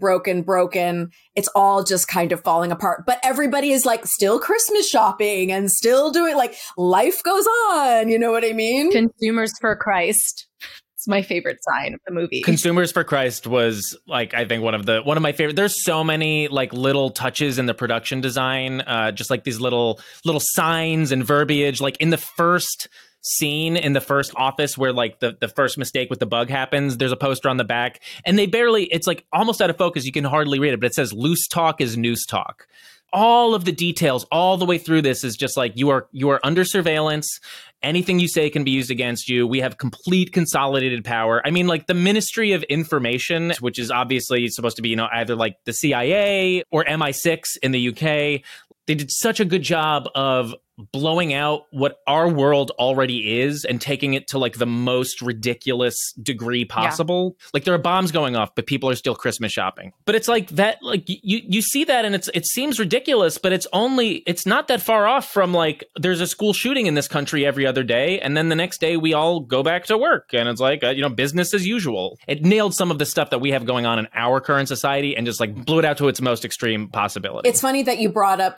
[SPEAKER 5] It's all just kind of falling apart. But everybody is like still Christmas shopping and still doing like life goes on. You know what I mean?
[SPEAKER 3] Consumers for Christ. It's my favorite sign of the movie.
[SPEAKER 2] Consumers for Christ was like, I think one of my favorite. There's so many like little touches in the production design, just like these little signs and verbiage, like in the first scene in the first office where like the first mistake with the bug happens, there's a poster on the back and it's like almost out of focus. You can hardly read it, but it says loose talk is news talk. All of the details all the way through this is just like you are under surveillance. Anything you say can be used against you. We have complete consolidated power. I mean, like the Ministry of Information, which is obviously supposed to be, either like the CIA or MI6 in the UK. They did such a good job of blowing out what our world already is and taking it to like the most ridiculous degree possible. Yeah. Like there are bombs going off, but people are still Christmas shopping. But it's like that, like you see that and it seems ridiculous, but it's not that far off from like there's a school shooting in this country every other day. And then the next day we all go back to work and it's like, business as usual. It nailed some of the stuff that we have going on in our current society and just like blew it out to its most extreme possibility.
[SPEAKER 5] It's funny that you brought up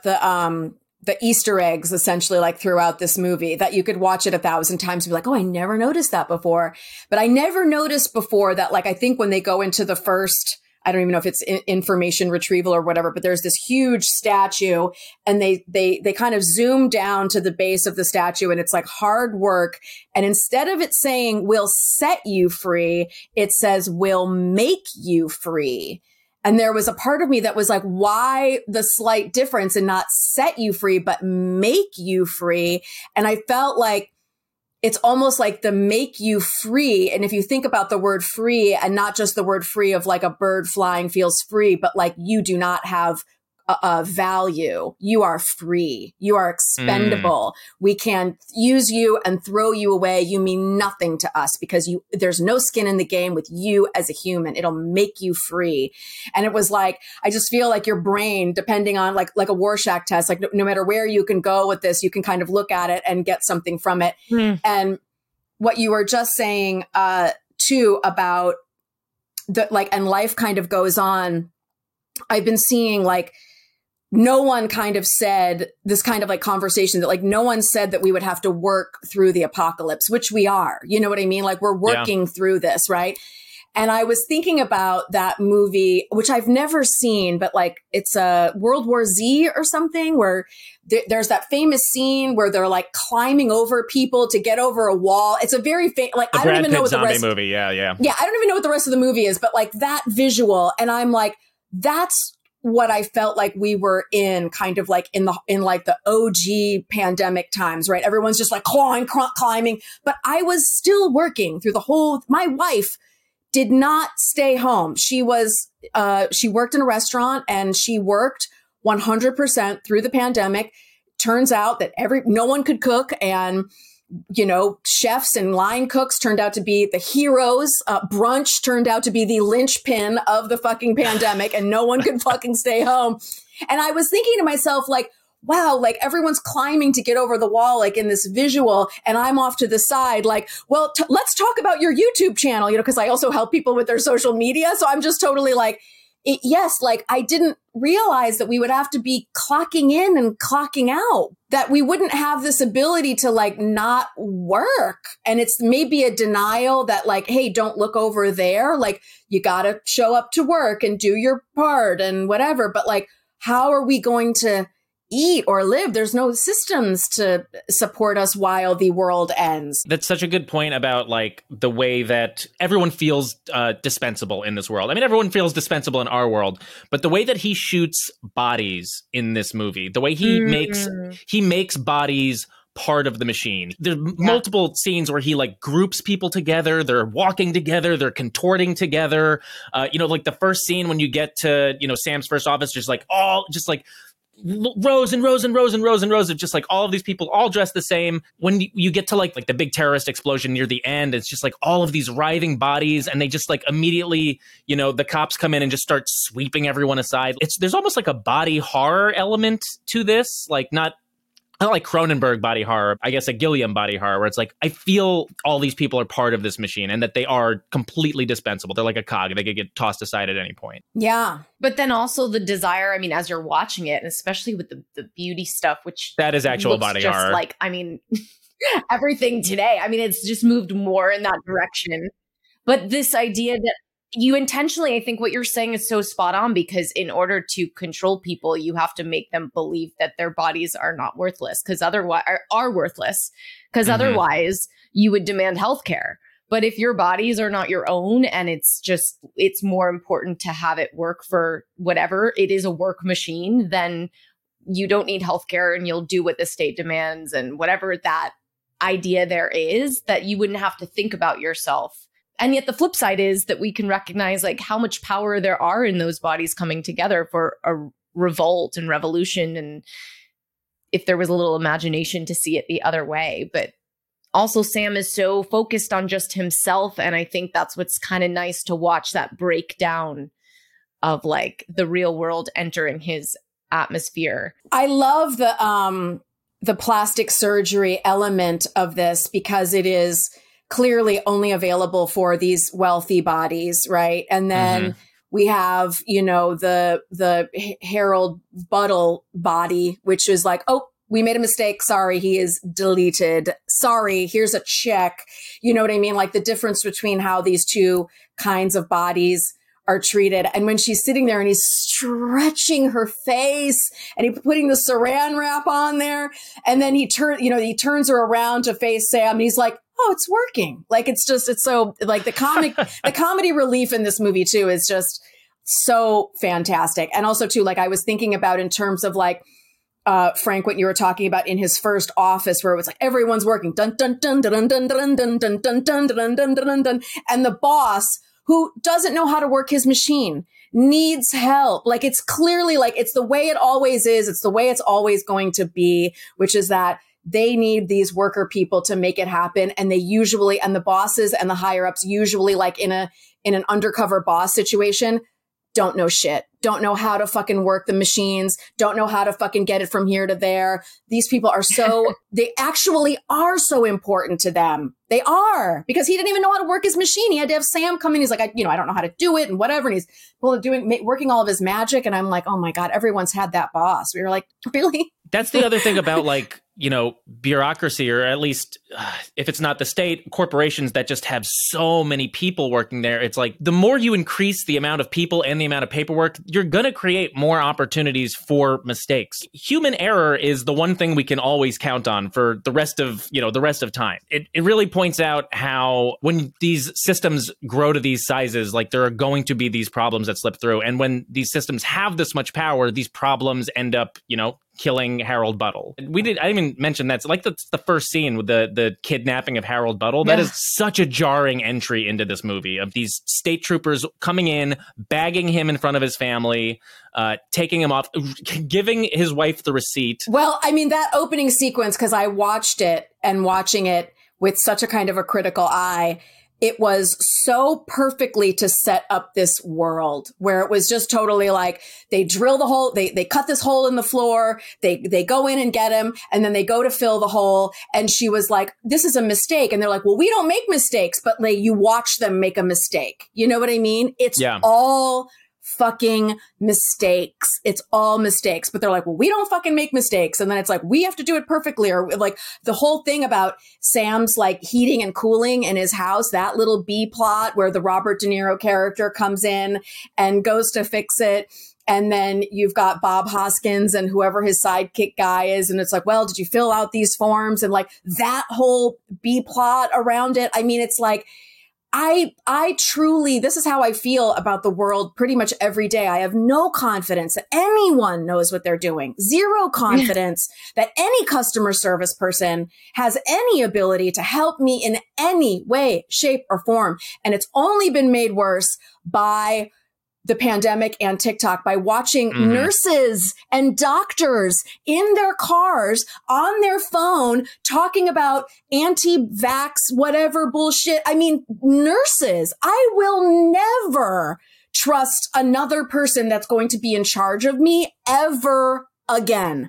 [SPEAKER 5] the Easter eggs essentially like throughout this movie that you could watch it 1,000 times and be like, oh, I never noticed that before. But I never noticed before that, like, I think when they go into the first, I don't even know if it's information retrieval or whatever, but there's this huge statue and they kind of zoom down to the base of the statue and it's like hard work. And instead of it saying we'll set you free, it says we'll make you free. And there was a part of me that was like, why the slight difference in not set you free, but make you free? And I felt like it's almost like the make you free. And if you think about the word free and not just the word free of like a bird flying feels free, but like you do not have value. You are free. You are expendable. We can use you and throw you away. You mean nothing to us because there's no skin in the game with you as a human. It'll make you free. And it was like, I just feel like your brain, depending on like a Rorschach test, like no matter where you can go with this, you can kind of look at it and get something from it. And what you were just saying, too, about and life kind of goes on. I've been seeing like, no one kind of said this kind of like conversation that like no one said that we would have to work through the apocalypse, which we are, you know what I mean? Like we're working through this, right? And I was thinking about that movie, which I've never seen, but like it's a World War Z or something where there's that famous scene where they're like climbing over people to get over a wall. It's a very like
[SPEAKER 2] the
[SPEAKER 5] I don't
[SPEAKER 2] Brad
[SPEAKER 5] even know
[SPEAKER 2] Pitt
[SPEAKER 5] what the rest
[SPEAKER 2] movie. Yeah.
[SPEAKER 5] I don't even know what the rest of the movie is, but like that visual, and I'm like, that's what I felt like we were in, kind of like in like the OG pandemic times, right? Everyone's just like climbing, but I was still working through the whole. My wife did not stay home. She worked in a restaurant and she worked 100% through the pandemic. Turns out that no one could cook, and chefs and line cooks turned out to be the heroes. Brunch turned out to be the linchpin of the fucking pandemic, and no one could fucking stay home. And I was thinking to myself, like, wow, like everyone's climbing to get over the wall, like in this visual, and I'm off to the side, like, well, let's talk about your YouTube channel, because I also help people with their social media. So I'm just totally like, yes, like I didn't realize that we would have to be clocking in and clocking out, that we wouldn't have this ability to like not work. And it's maybe a denial that like, hey, don't look over there. Like you got to show up to work and do your part and whatever. But like, how are we going to eat or live? There's no systems to support us while the world ends.
[SPEAKER 2] That's such a good point about like the way that everyone feels dispensable in this world. I mean, everyone feels dispensable in our world, but the way that he shoots bodies in this movie, the way he makes bodies part of the machine. There's multiple scenes where he like groups people together. They're walking together. They're contorting together. Like the first scene when you get to, Sam's first office, just like rows and rows and rows and rows and rows of just like all of these people all dressed the same. When you get to like the big terrorist explosion near the end, it's just like all of these writhing bodies, and they just like immediately, the cops come in and just start sweeping everyone aside. There's almost like a body horror element to this, like not like Cronenberg body horror, I guess a Gilliam body horror, where it's like, I feel all these people are part of this machine and that they are completely dispensable. They're like a cog. They could get tossed aside at any point.
[SPEAKER 5] Yeah.
[SPEAKER 3] But then also the desire, I mean, as you're watching it, and especially with the beauty stuff, which
[SPEAKER 2] that is actual body
[SPEAKER 3] just
[SPEAKER 2] horror.
[SPEAKER 3] Like, I mean, everything today, I mean, it's just moved more in that direction. But this idea that you intentionally, I think what you're saying is so spot on, because in order to control people, you have to make them believe that their bodies are not worthless, because otherwise are worthless, because otherwise you would demand healthcare. But if your bodies are not your own, and it's more important to have it work for whatever it is, a work machine, then you don't need healthcare and you'll do what the state demands and whatever that idea there is, that you wouldn't have to think about yourself. And yet the flip side is that we can recognize like how much power there are in those bodies coming together for a revolt and revolution. And if there was a little imagination to see it the other way, but also Sam is so focused on just himself. And I think that's what's kind of nice to watch, that breakdown of like the real world entering his atmosphere.
[SPEAKER 5] I love the plastic surgery element of this, because it is clearly only available for these wealthy bodies, right? And then we have, the Harold Buttle body, which is like, oh, we made a mistake. Sorry, he is deleted. Sorry, here's a check. You know what I mean? Like the difference between how these two kinds of bodies are treated. And when she's sitting there and he's stretching her face and he's putting the saran wrap on there, and then he turns her around to face Sam and he's like, oh, it's working. Like, it's so like the comedy relief in this movie too is just so fantastic. And also too, like I was thinking about in terms of like, Frank, what you were talking about in his first office, where it was like everyone's working, dun dun dun dun dun dun dun dun dun dun dun dun dun dun, and the boss, who doesn't know how to work his machine, needs help. Like, it's clearly like, it's the way it always is. It's the way it's always going to be, which is that they need these worker people to make it happen. And they usually, and the bosses and the higher ups usually, like in an undercover boss situation, don't know shit, don't know how to fucking work the machines, don't know how to fucking get it from here to there. These people are they actually are so important to them. They are, because he didn't even know how to work his machine. He had to have Sam come in. He's like, I don't know how to do it and whatever. And he's working all of his magic. And I'm like, oh my God, everyone's had that boss. We were like, really?
[SPEAKER 2] That's the other thing about like, bureaucracy, or at least if it's not the state, corporations that just have so many people working there. It's like the more you increase the amount of people and the amount of paperwork, you're going to create more opportunities for mistakes. Human error is the one thing we can always count on for the rest of time. It really points out how when these systems grow to these sizes, like there are going to be these problems that slip through. And when these systems have this much power, these problems end up, killing Harold Buddle. I didn't even mention that's like the first scene with the kidnapping of Harold Buddle. That is such a jarring entry into this movie, of these state troopers coming in, bagging him in front of his family, taking him off, giving his wife the receipt.
[SPEAKER 5] Well, I mean, that opening sequence, because I watched it, and watching it with such a kind of a critical eye, it was so perfectly to set up this world where it was just totally like they drill the hole, they cut this hole in the floor, they go in and get him, and then they go to fill the hole. And she was like, this is a mistake. And they're like, well, we don't make mistakes, but like you watch them make a mistake. You know what I mean? It's all fucking mistakes. It's all mistakes. But they're like, well, we don't fucking make mistakes. And then it's like, we have to do it perfectly. Or like the whole thing about Sam's like heating and cooling in his house, that little B plot where the Robert De Niro character comes in and goes to fix it. And then you've got Bob Hoskins and whoever his sidekick guy is. And it's like, well, did you fill out these forms? And like that whole B plot around it. I mean, it's like, I truly, this is how I feel about the world pretty much every day. I have no confidence that anyone knows what they're doing. Zero confidence that any customer service person has any ability to help me in any way, shape, or form. And it's only been made worse by the pandemic and TikTok, by watching nurses and doctors in their cars on their phone talking about anti-vax, whatever bullshit. I mean, nurses, I will never trust another person that's going to be in charge of me ever again.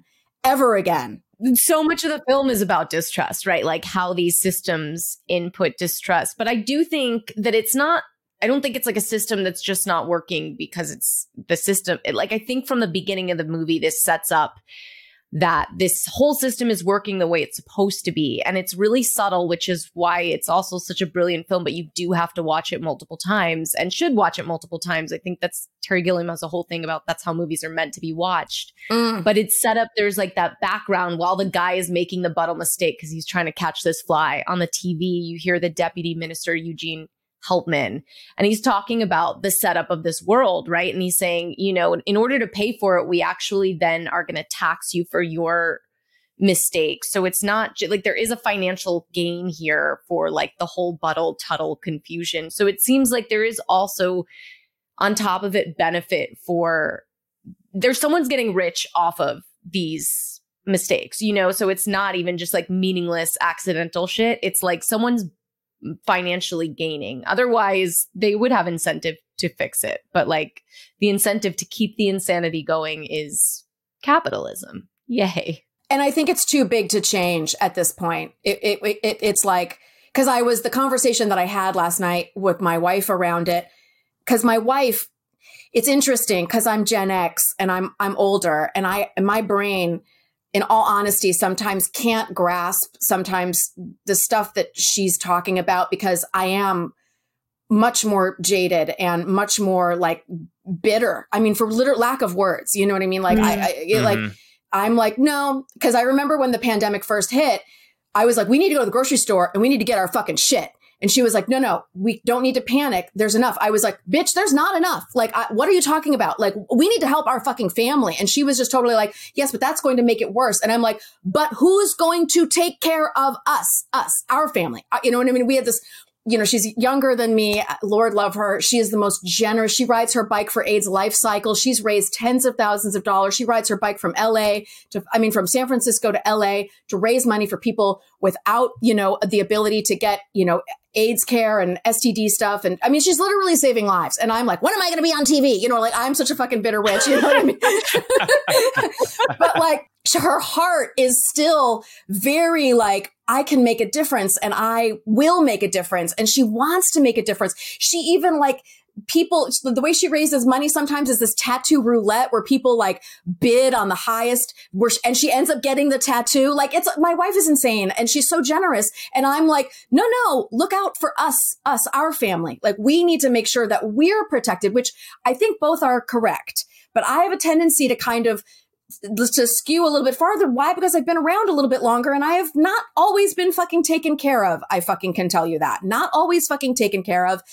[SPEAKER 3] So much of the film is about distrust, right? Like how these systems input distrust. But I do think that I don't think it's like a system that's just not working because it's the system. I think from the beginning of the movie, this sets up that this whole system is working the way it's supposed to be. And it's really subtle, which is why it's also such a brilliant film, but you do have to watch it multiple times and should watch it multiple times. I think that's Terry Gilliam has a whole thing about that's how movies are meant to be watched. But it's set up, there's like that background while the guy is making the Buddle mistake because he's trying to catch this fly. On the TV, you hear the deputy minister, Eugene Helpman, and he's talking about the setup of this world, right? And he's saying, in order to pay for it, we actually then are going to tax you for your mistakes. So it's not like there is a financial gain here for like the whole Buddle Tuttle confusion. So it seems like there is also on top of it benefit for someone's getting rich off of these mistakes, so it's not even just like meaningless accidental shit. It's like someone's financially gaining. Otherwise, they would have incentive to fix it. But like the incentive to keep the insanity going is capitalism. Yay.
[SPEAKER 5] And I think it's too big to change at this point. It's like, because the conversation that I had last night with my wife around it, because my wife, it's interesting because I'm Gen X and I'm older, and my brain, in all honesty, sometimes can't grasp sometimes the stuff that she's talking about, because I am much more jaded and much more like bitter. I mean, for lack of words, you know what I mean? Like I'm like, no, because I remember when the pandemic first hit, I was like, we need to go to the grocery store and we need to get our fucking shit. And she was like, no, we don't need to panic. There's enough. I was like, bitch, there's not enough. Like, what are you talking about? Like, we need to help our fucking family. And she was just totally like, yes, but that's going to make it worse. And I'm like, but who's going to take care of us, our family? You know what I mean? We had this she's younger than me. Lord love her. She is the most generous. She rides her bike for AIDS Life Cycle. She's raised tens of thousands of dollars. She rides her bike from from San Francisco to LA to raise money for people without, the ability to get, AIDS care and STD stuff. And I mean, she's literally saving lives. And I'm like, when am I going to be on TV? I'm such a fucking bitter witch. You know what I mean? But like, her heart is still very like, I can make a difference and I will make a difference. And she wants to make a difference. She even like people, the way she raises money sometimes is this tattoo roulette where people like bid on the highest and she ends up getting the tattoo. Like my wife is insane and she's so generous. And I'm like, no, look out for us, our family. Like we need to make sure that we're protected, which I think both are correct. But I have a tendency to kind of to skew a little bit farther. Why? Because I've been around a little bit longer and I have not always been fucking taken care of. I fucking can tell you that. Not always fucking taken care of.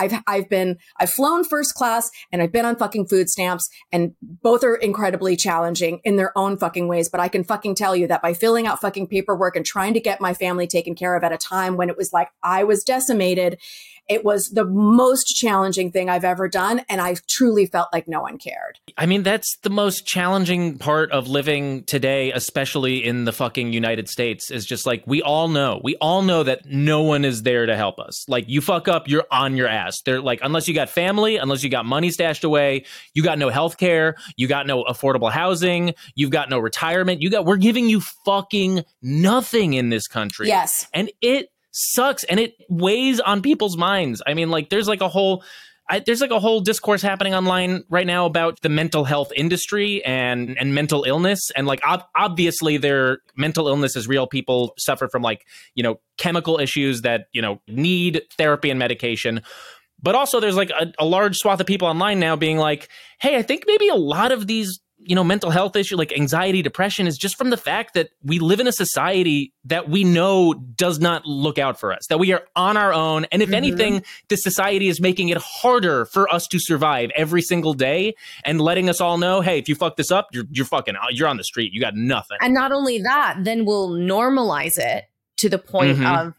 [SPEAKER 5] I've flown first class and I've been on fucking food stamps, and both are incredibly challenging in their own fucking ways. But I can fucking tell you that by filling out fucking paperwork and trying to get my family taken care of at a time when it was like I was decimated, it was the most challenging thing I've ever done. And I truly felt like no one cared.
[SPEAKER 2] I mean, that's the most challenging part of living today, especially in the fucking United States, is just like, we all know that no one is there to help us. Like, you fuck up, you're on your ass. They're like, unless you got family, unless you got money stashed away, you got no health care, you got no affordable housing, you've got no retirement, we're giving you fucking nothing in this country.
[SPEAKER 5] Yes.
[SPEAKER 2] And it sucks and it weighs on people's minds. I mean, like there's like a whole discourse happening online right now about the mental health industry and mental illness. And like, obviously their mental illness is real. People suffer from like, chemical issues that, need therapy and medication. But also there's like a large swath of people online now being like, hey, I think maybe a lot of these mental health issue like anxiety, depression is just from the fact that we live in a society that we know does not look out for us, that we are on our own. And if anything, this society is making it harder for us to survive every single day and letting us all know, hey, if you fuck this up, you're on the street. You got nothing.
[SPEAKER 3] And not only that, then we'll normalize it to the point of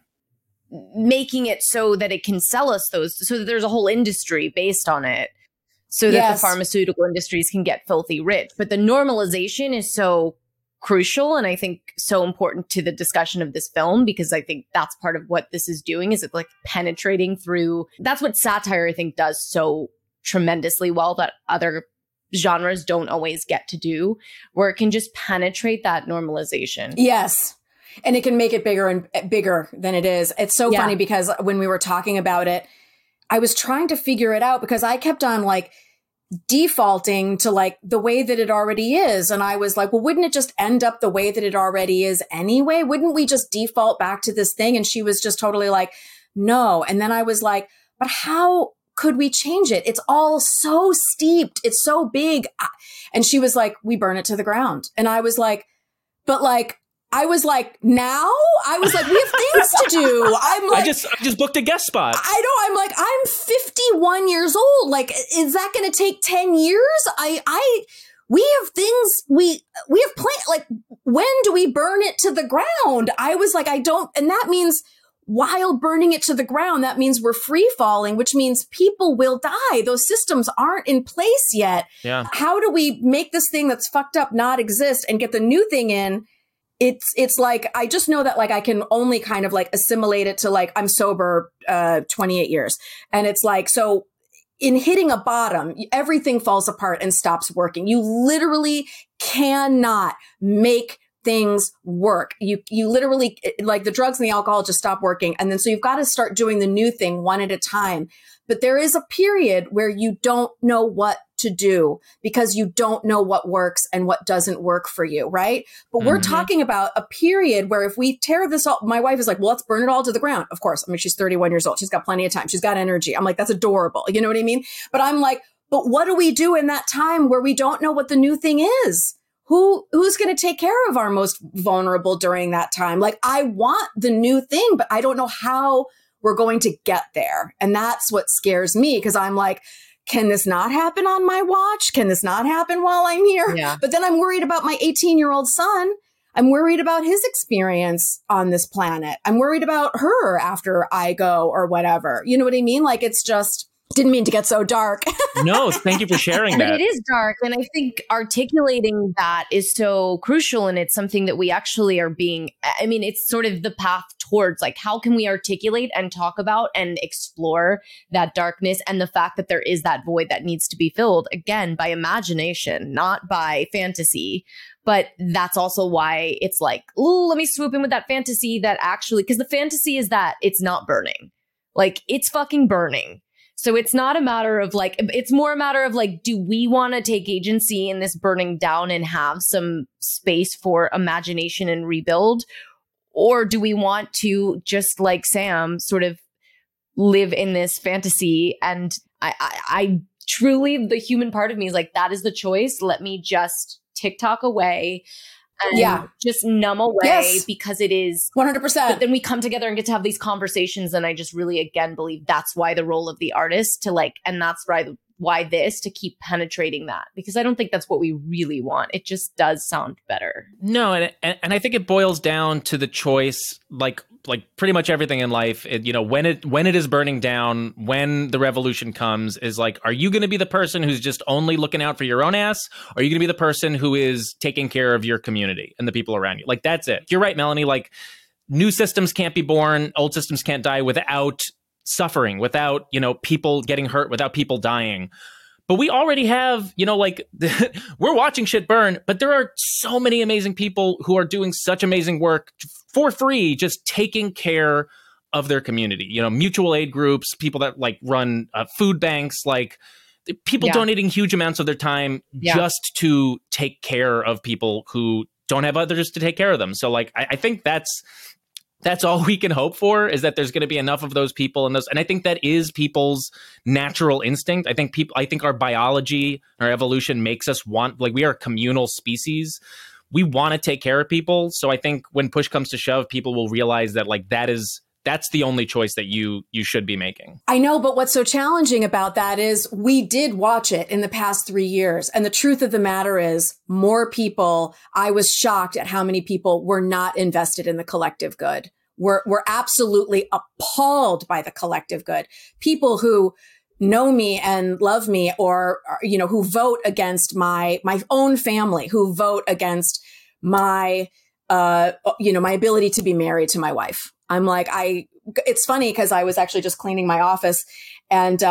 [SPEAKER 3] making it so that it can sell us those, so that there's a whole industry based on it. So that the pharmaceutical industries can get filthy rich. But the normalization is so crucial and I think so important to the discussion of this film, because I think that's part of what this is doing, is it like penetrating through. That's what satire, I think, does so tremendously well that other genres don't always get to do, where it can just penetrate that normalization.
[SPEAKER 5] Yes. And it can make it bigger and bigger than it is. It's so funny because when we were talking about it, I was trying to figure it out because I kept on like defaulting to like the way that it already is. And I was like, well, wouldn't it just end up the way that it already is anyway? Wouldn't we just default back to this thing? And she was just totally like, no. And then I was like, but how could we change it? It's all so steeped. It's so big. And she was like, we burn it to the ground. And I was like, but like, now? I was like, we have things to do. I'm like,
[SPEAKER 2] I just booked a guest spot.
[SPEAKER 5] I know. I'm like, I'm 51 years old. Like, is that going to take 10 years? We have things, we have plans. Like, when do we burn it to the ground? I was like, and that means while burning it to the ground, that means we're free falling, which means people will die. Those systems aren't in place yet.
[SPEAKER 2] Yeah.
[SPEAKER 5] How do we make this thing that's fucked up not exist and get the new thing in? It's like, I just know that like I can only kind of like assimilate it to like, I'm sober 28 years. And it's like, so in hitting a bottom, everything falls apart and stops working. You literally cannot make things work. You literally, like the drugs and the alcohol just stop working. And then so you've got to start doing the new thing one at a time. But there is a period where you don't know what to do because you don't know what works and what doesn't work for you, right? But we're talking about a period where if we tear this all, my wife is like, well, let's burn it all to the ground. Of course. I mean, she's 31 years old. She's got plenty of time. She's got energy. I'm like, that's adorable. You know what I mean? But I'm like, but what do we do in that time where we don't know what the new thing is? Who's going to take care of our most vulnerable during that time? Like, I want the new thing, but I don't know how we're going to get there. And that's what scares me, because I'm like, can this not happen on my watch? Can this not happen while I'm here?
[SPEAKER 3] Yeah.
[SPEAKER 5] But then I'm worried about my 18-year-old son. I'm worried about his experience on this planet. I'm worried about her after I go or whatever. You know what I mean? Like, it's just, didn't mean to get so dark.
[SPEAKER 2] No, thank you for sharing
[SPEAKER 8] But
[SPEAKER 2] that.
[SPEAKER 8] it is dark. And I think articulating that is so crucial. And it's something that we actually are being, I mean, it's sort of the path towards like, how can we articulate and talk about and explore that darkness and the fact that there is that void that needs to be filled, again, by imagination, not by fantasy. But that's also why it's like, ooh, let me swoop in with that fantasy that actually, because the fantasy is that it's not burning. Like, it's fucking burning. So it's not a matter of like, it's more a matter of like, do we want to take agency in this burning down and have some space for imagination and rebuild? Or do we want to, just like Sam, sort of live in this fantasy? And I truly, the human part of me is like, that is the choice. Let me just TikTok away and just numb away because it is
[SPEAKER 5] 100%.
[SPEAKER 8] But then we come together and get to have these conversations. And I just really, again, believe that's why the role of the artist to like, and that's why this, to keep penetrating that, because I don't think that's what we really want. It just does sound better.
[SPEAKER 2] No, and I think it boils down to the choice, like pretty much everything in life. When it is burning down, when the revolution comes, is like, are you going to be the person who's just only looking out for your own ass? Or are you going to be the person who is taking care of your community and the people around you? Like, that's it. You're right, Melanie. Like, new systems can't be born, old systems can't die without suffering, without, people getting hurt, without people dying. But we already have, we're watching shit burn, but there are so many amazing people who are doing such amazing work for free, just taking care of their community. Mutual aid groups, people that like run food banks, like people donating huge amounts of their time just to take care of people who don't have others to take care of them. So like, I think that's all we can hope for, is that there's going to be enough of those people and I think that is people's natural instinct. I think our biology, our evolution makes us want, like, we are a communal species. We want to take care of people. So I think when push comes to shove, people will realize that like that's the only choice that you should be making.
[SPEAKER 5] I know, but what's so challenging about that is we did watch it in the past 3 years. And the truth of the matter is more people, I was shocked at how many people were not invested in the collective good. We're absolutely appalled by the collective good. People who know me and love me, or, who vote against my own family, who vote against my, my ability to be married to my wife. I'm like, it's funny because I was actually just cleaning my office, and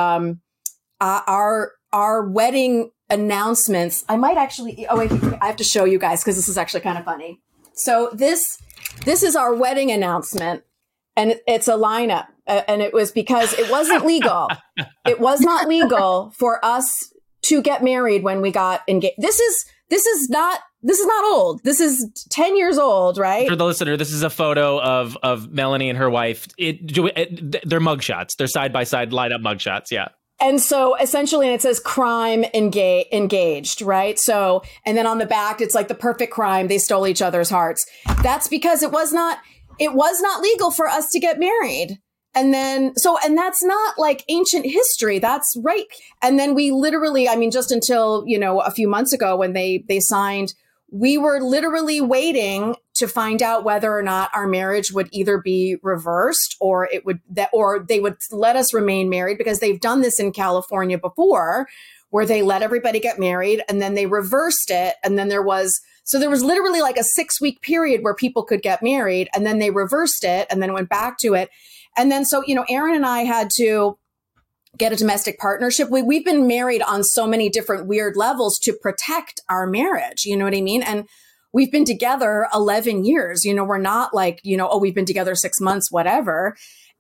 [SPEAKER 5] our wedding announcements, I might actually, wait, I have to show you guys because this is actually kind of funny. So this is our wedding announcement, and it's a lineup, and it was because it wasn't legal. It was not legal for us to get married when we got engaged. This is not old. This is 10 years old, right?
[SPEAKER 2] For the listener, this is a photo of Melanie and her wife. They're mugshots. They're side-by-side light-up mugshots, yeah.
[SPEAKER 5] And so essentially, it says crime engaged, right? So, and then on the back, it's like the perfect crime. They stole each other's hearts. That's because it was not legal for us to get married. And then, and that's not like ancient history. That's right. And then we literally, just until, a few months ago when they signed, we were literally waiting to find out whether or not our marriage would either be reversed or they would let us remain married, because they've done this in California before, where they let everybody get married and then they reversed it. And then there was literally like a 6-week period where people could get married, and then they reversed it and then went back to it. And then, so, Aaron and I had to get a domestic partnership. We've been married on so many different weird levels to protect our marriage. You know what I mean? And we've been together 11 years. We're not like, we've been together 6 months, whatever.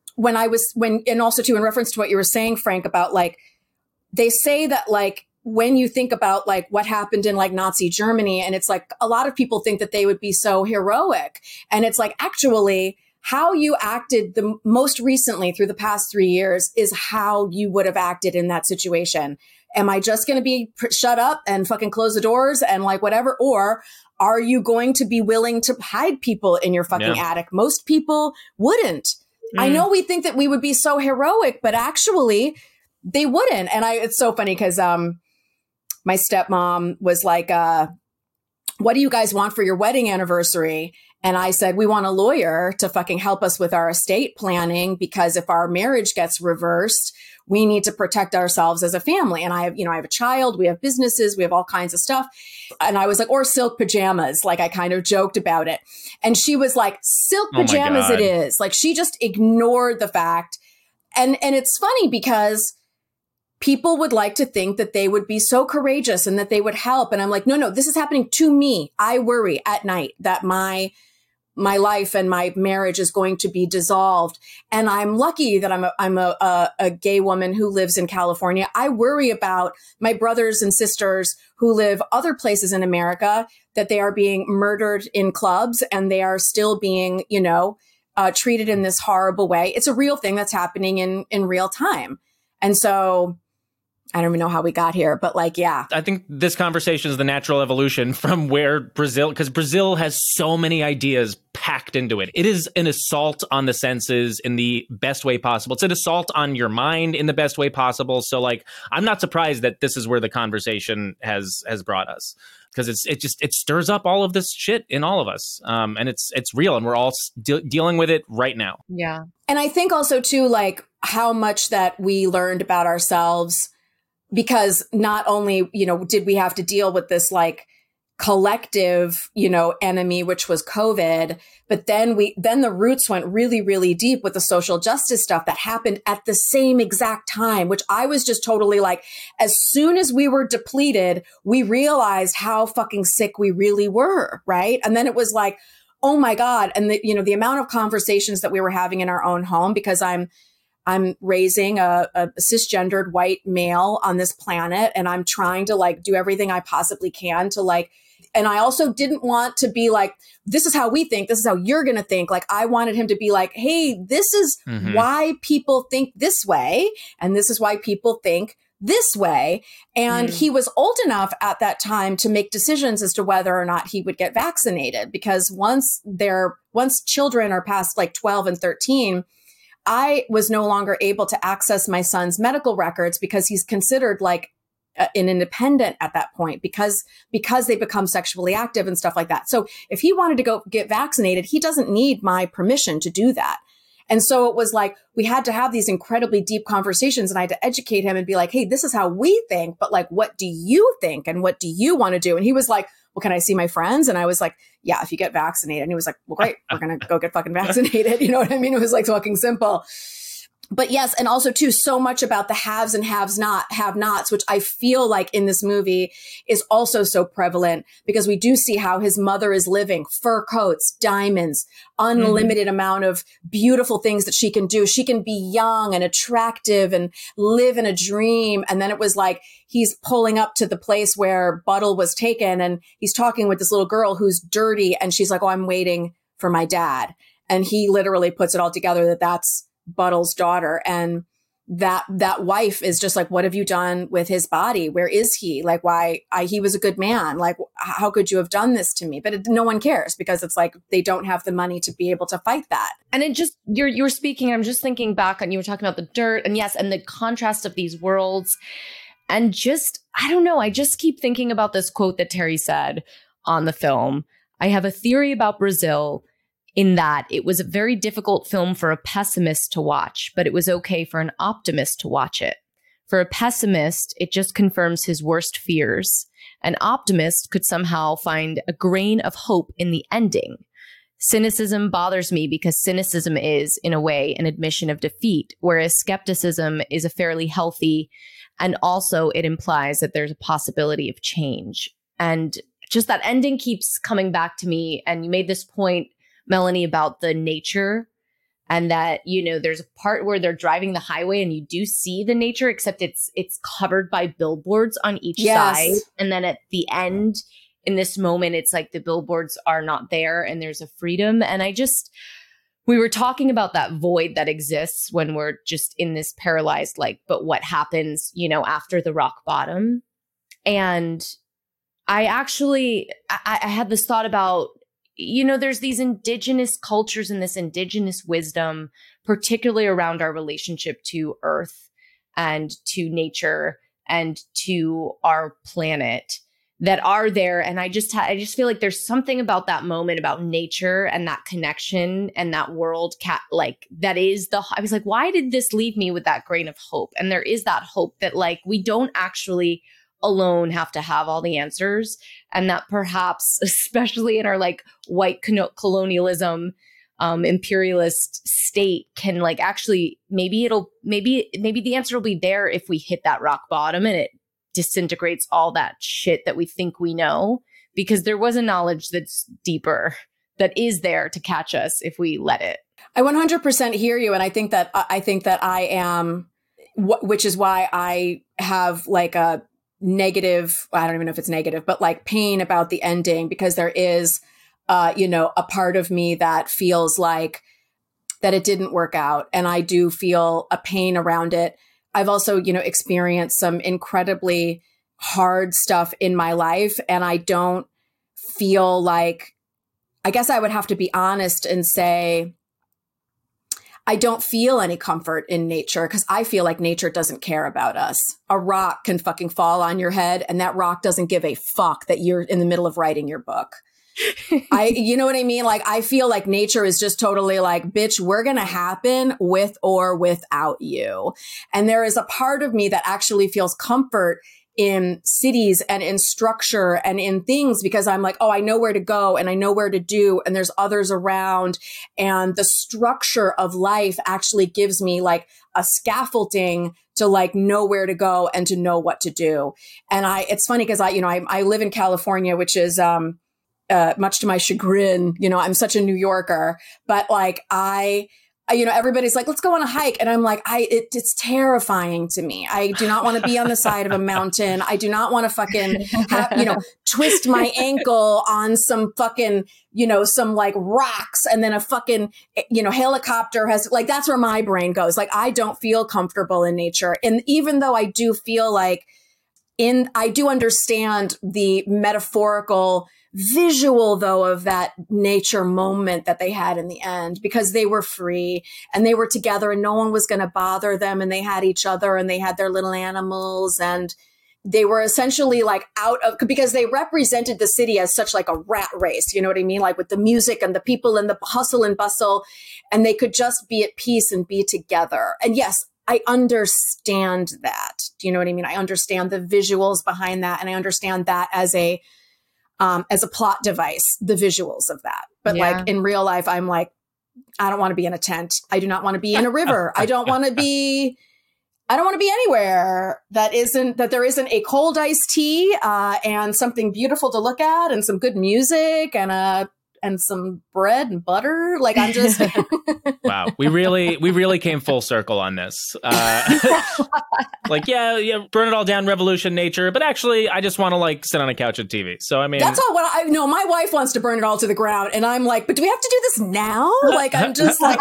[SPEAKER 5] And also too, in reference to what you were saying, Frank, about like, they say that like, when you think about like what happened in like Nazi Germany, and it's like, a lot of people think that they would be so heroic. And it's like, actually, how you acted the most recently through the past 3 years is how you would have acted in that situation. Am I just going to be shut up and fucking close the doors and like whatever? Or are you going to be willing to hide people in your fucking attic? Most people wouldn't. I know we think that we would be so heroic, but actually they wouldn't. And it's so funny because my stepmom was like, what do you guys want for your wedding anniversary? And I said, we want a lawyer to fucking help us with our estate planning, because if our marriage gets reversed, we need to protect ourselves as a family. And I have a child, we have businesses, we have all kinds of stuff. And I was like, or silk pajamas. Like, I kind of joked about it. And she was like, silk pajamas it is. Like, she just ignored the fact. And it's funny because people would like to think that they would be so courageous and that they would help. And I'm like, no, this is happening to me. I worry at night that my life and my marriage is going to be dissolved. And I'm lucky that I'm a gay woman who lives in California. I worry about my brothers and sisters who live other places in America, that they are being murdered in clubs and they are still being, treated in this horrible way. It's a real thing that's happening in real time. And so I don't even know how we got here, but like, yeah.
[SPEAKER 2] I think this conversation is the natural evolution from where because Brazil has so many ideas packed into it. It is an assault on the senses in the best way possible. It's an assault on your mind in the best way possible. So like, I'm not surprised that this is where the conversation has brought us, because it stirs up all of this shit in all of us. And it's real, and we're all dealing with it right now.
[SPEAKER 3] Yeah.
[SPEAKER 5] And I think also too, like, how much that we learned about ourselves, because not only, did we have to deal with this like collective, enemy, which was COVID, but then the roots went really, really deep with the social justice stuff that happened at the same exact time, which I was just totally like, as soon as we were depleted, we realized how fucking sick we really were. Right. And then it was like, oh my God. And the amount of conversations that we were having in our own home, because I'm raising a cisgendered white male on this planet, and I'm trying to like do everything I possibly can to like, and I also didn't want to be like, this is how we think, this is how you're going to think. Like, I wanted him to be like, hey, this is why people think this way, and this is why people think this way. And he was old enough at that time to make decisions as to whether or not he would get vaccinated, because once children are past like 12 and 13, I was no longer able to access my son's medical records, because he's considered like an independent at that point, because they become sexually active and stuff like that. So if he wanted to go get vaccinated, he doesn't need my permission to do that. And so it was like, we had to have these incredibly deep conversations, and I had to educate him and be like, hey, this is how we think, but like, what do you think? And what do you want to do? And he was like, well, can I see my friends? And I was like, yeah, if you get vaccinated. And he was like, well, great, we're going to go get fucking vaccinated. You know what I mean? It was like fucking simple. But yes, and also too, so much about the haves and have-nots, which I feel like in this movie is also so prevalent, because we do see how his mother is living, fur coats, diamonds, unlimited amount of beautiful things that she can do. She can be young and attractive and live in a dream. And then it was like, he's pulling up to the place where Buttle was taken, and he's talking with this little girl who's dirty. And she's like, oh, I'm waiting for my dad. And he literally puts it all together that that's Buttle's daughter. And that wife is just like, what have you done with his body? Where is he? Like, he was a good man. Like, how could you have done this to me? But no one cares, because it's like, they don't have the money to be able to fight that.
[SPEAKER 8] And it just, you're speaking, I'm just thinking back, and you were talking about the dirt, and yes, and the contrast of these worlds. And just, I don't know, I just keep thinking about this quote that Terry said on the film. I have a theory about Brazil, in that it was a very difficult film for a pessimist to watch, but it was okay for an optimist to watch it. For a pessimist, it just confirms his worst fears. An optimist could somehow find a grain of hope in the ending. Cynicism bothers me because cynicism is, in a way, an admission of defeat, whereas skepticism is a fairly healthy, and also it implies that there's a possibility of change. And just that ending keeps coming back to me. And you made this point, Melanie, about the nature, and that, there's a part where they're driving the highway and you do see the nature, except it's covered by billboards on each side. And then at the end, in this moment, it's like the billboards are not there and there's a freedom. And we were talking about that void that exists when we're just in this paralyzed, like, but what happens, after the rock bottom? And I had this thought about, there's these indigenous cultures and this indigenous wisdom, particularly around our relationship to Earth and to nature and to our planet, that are there. And I just feel like there's something about that moment, about nature and that connection and that world that is I was like, why did this leave me with that grain of hope? And there is that hope that like, we don't actually alone have to have all the answers. And that perhaps, especially in our like white colonialism, imperialist state, can like actually, maybe the answer will be there if we hit that rock bottom and it disintegrates all that shit that we think we know, because there was a knowledge that's deeper, that is there to catch us if we let it.
[SPEAKER 5] I 100% hear you. And I think that I am, which is why I have like a negative, I don't even know if it's negative, but like pain about the ending, because there is, a part of me that feels like that it didn't work out. And I do feel a pain around it. I've also, experienced some incredibly hard stuff in my life. And I don't feel like, I guess I would have to be honest and say, I don't feel any comfort in nature, because I feel like nature doesn't care about us. A rock can fucking fall on your head, and that rock doesn't give a fuck that you're in the middle of writing your book. You know what I mean? Like, I feel like nature is just totally like, bitch, we're going to happen with or without you. And there is a part of me that actually feels comfort in cities and in structure and in things, because I'm like, oh, I know where to go and I know where to do, and there's others around. And the structure of life actually gives me like a scaffolding to like know where to go and to know what to do. And it's funny because I live in California, which is, much to my chagrin, I'm such a New Yorker, but like everybody's like, let's go on a hike. And I'm like, it's terrifying to me. I do not want to be on the side of a mountain. I do not want to fucking twist my ankle on some fucking, some like rocks. And then a fucking, helicopter has like, that's where my brain goes. Like, I don't feel comfortable in nature. And even though I do feel like I do understand the metaphorical visual, though, of that nature moment that they had in the end, because they were free and they were together and no one was going to bother them, and they had each other and they had their little animals, and they were essentially like because they represented the city as such like a rat race, you know what I mean? Like with the music and the people and the hustle and bustle, and they could just be at peace and be together. And yes, I understand that. Do you know what I mean? I understand the visuals behind that, and I understand that as a plot device, the visuals of that. But like in real life, I'm like, I don't want to be in a tent. I do not want to be in a river. I don't want to be anywhere that there isn't a cold iced tea, and something beautiful to look at, and some good music, and some bread and butter. Like, I'm just
[SPEAKER 2] wow. We really came full circle on this. Like, yeah, burn it all down, revolution, nature. But actually, I just want to like sit on a couch at TV. So, I mean,
[SPEAKER 5] that's all what I know. My wife wants to burn it all to the ground. And I'm like, but do we have to do this now? Like, I'm just like,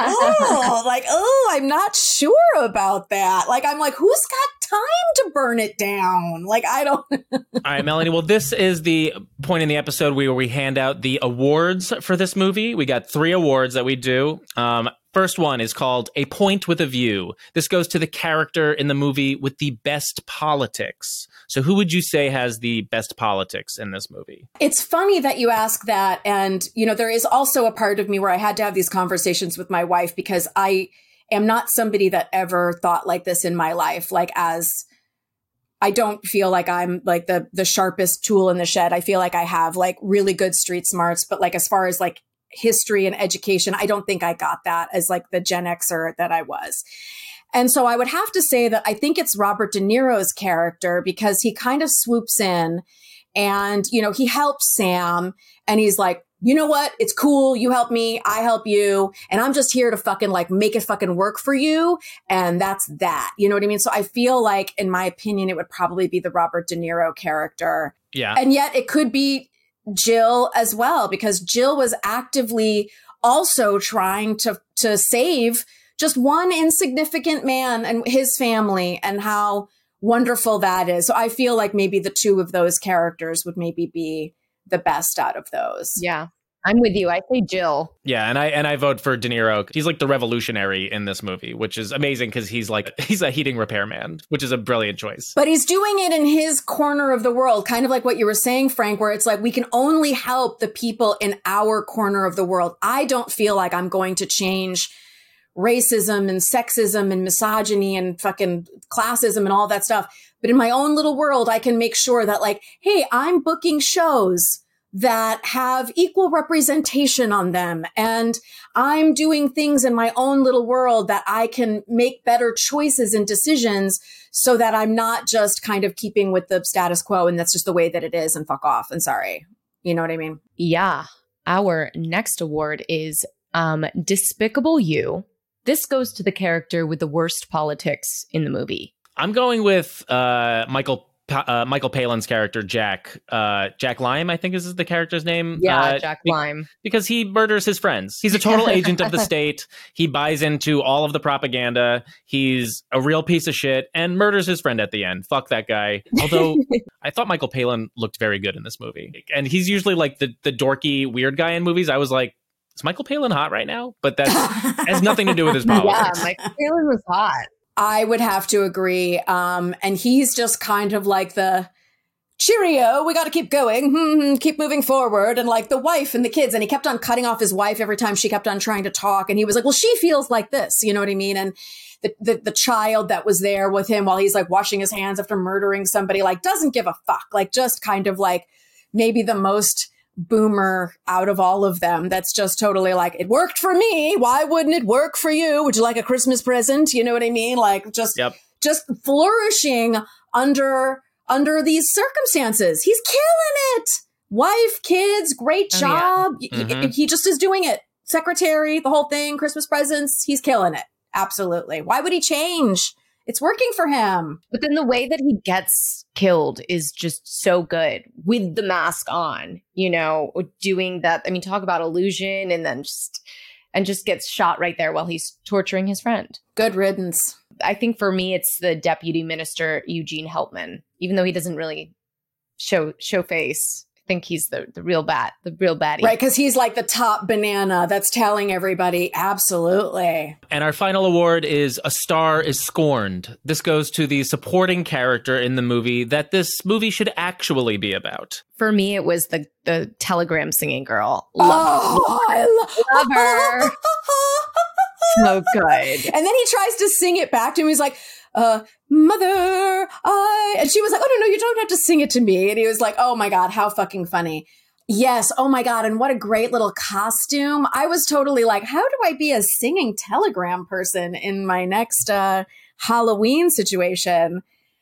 [SPEAKER 5] I'm not sure about that. Like, I'm like, who's got time to burn it down? Like, I don't.
[SPEAKER 2] All right, Melanie. Well, this is the point in the episode where we hand out the awards for this movie. We got 3 awards that we do. First one is called A Point with a View. This goes to the character in the movie with the best politics. So who would you say has the best politics in this movie?
[SPEAKER 5] It's funny that you ask that. And, there is also a part of me where I had to have these conversations with my wife, because I am not somebody that ever thought like this in my life. Like, I don't feel like I'm like the sharpest tool in the shed. I feel like I have like really good street smarts, but like as far as like history and education, I don't think I got that as like the Gen Xer that I was. And so I would have to say that I think it's Robert De Niro's character, because he kind of swoops in and, he helps Sam, and he's like, you know what? It's cool. You help me. I help you. And I'm just here to fucking like make it fucking work for you. And that's that. You know what I mean? So I feel like, in my opinion, it would probably be the Robert De Niro character.
[SPEAKER 2] Yeah.
[SPEAKER 5] And yet it could be Jill as well, because Jill was actively also trying to save just one insignificant man and his family, and how wonderful that is. So I feel like maybe the 2 of those characters would maybe be the best out of those.
[SPEAKER 8] Yeah, I'm with you. I say Jill.
[SPEAKER 2] Yeah, and I vote for De Niro. He's like the revolutionary in this movie, which is amazing because he's a heating repairman, which is a brilliant choice.
[SPEAKER 5] But he's doing it in his corner of the world, kind of like what you were saying, Frank, where it's like we can only help the people in our corner of the world. I don't feel like I'm going to change racism and sexism and misogyny and fucking classism and all that stuff. But in my own little world, I can make sure that like, hey, I'm booking shows that have equal representation on them. And I'm doing things in my own little world that I can make better choices and decisions so that I'm not just kind of keeping with the status quo and that's just the way that it is and fuck off and sorry. You know what I mean?
[SPEAKER 8] Yeah. Our next award is Despicable You. This goes to the character with the worst politics in the movie.
[SPEAKER 2] I'm going with Michael Palin's character, Jack Lime, I think is the character's name.
[SPEAKER 8] Yeah, Jack Lime.
[SPEAKER 2] Because he murders his friends. He's a total agent of the state. He buys into all of the propaganda. He's a real piece of shit and murders his friend at the end. Fuck that guy. Although I thought Michael Palin looked very good in this movie. And he's usually like the dorky, weird guy in movies. I was like, is Michael Palin hot right now? But that has nothing to do with his politics.
[SPEAKER 8] Yeah, Michael Palin was hot.
[SPEAKER 5] I would have to agree. And he's just kind of like the cheerio, we got to keep going, keep moving forward. And like the wife and the kids. And he kept on cutting off his wife every time she kept on trying to talk. And he was like, well, she feels like this. You know what I mean? And the child that was there with him while he's like washing his hands after murdering somebody, like doesn't give a fuck. Like just kind of like maybe the most boomer out of all of them. That's just totally like, it worked for me. Why wouldn't it work for you? Would you like a Christmas present? You know what I mean? Like just flourishing under these circumstances. He's killing it. Wife, kids, great job.
[SPEAKER 2] Yeah.
[SPEAKER 5] He just is doing it. Secretary, the whole thing, Christmas presents. He's killing it. Absolutely. Why would he change? It's working for him.
[SPEAKER 8] But then the way that he gets killed is just so good with the mask on, you know, doing that. I mean, talk about illusion and then just gets shot right there while he's torturing his friend.
[SPEAKER 5] Good riddance.
[SPEAKER 8] I think for me, it's the deputy minister, Eugene Helpman, even though he doesn't really show face. I think he's the real baddie.
[SPEAKER 5] Right, because he's like the top banana that's telling everybody, absolutely.
[SPEAKER 2] And our final award is A Star is Scorned. This goes to the supporting character in the movie that this movie should actually be about.
[SPEAKER 8] For me, it was the telegram singing girl.
[SPEAKER 5] Love
[SPEAKER 8] her. So good.
[SPEAKER 5] And then he tries to sing it back to him. He's like, mother, and she was like, oh, no, you don't have to sing it to me. And he was like, oh my God, how fucking funny. Yes. Oh my God. And what a great little costume. I was totally like, how do I be a singing telegram person in my next Halloween situation?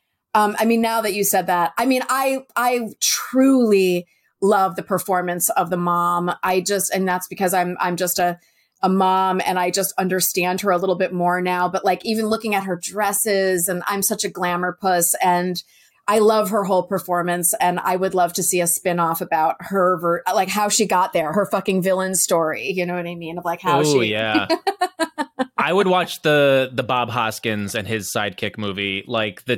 [SPEAKER 5] I mean, now that you said that, I mean, I truly love the performance of the mom. And that's because I'm just a mom and I just understand her a little bit more now. But like even looking at her dresses, and I'm such a glamour puss and I love her whole performance. And I would love to see a spinoff about her, like how she got there, her fucking villain story. You know what I mean? Of like how she.
[SPEAKER 2] Yeah. I would watch the Bob Hoskins and his sidekick movie, like the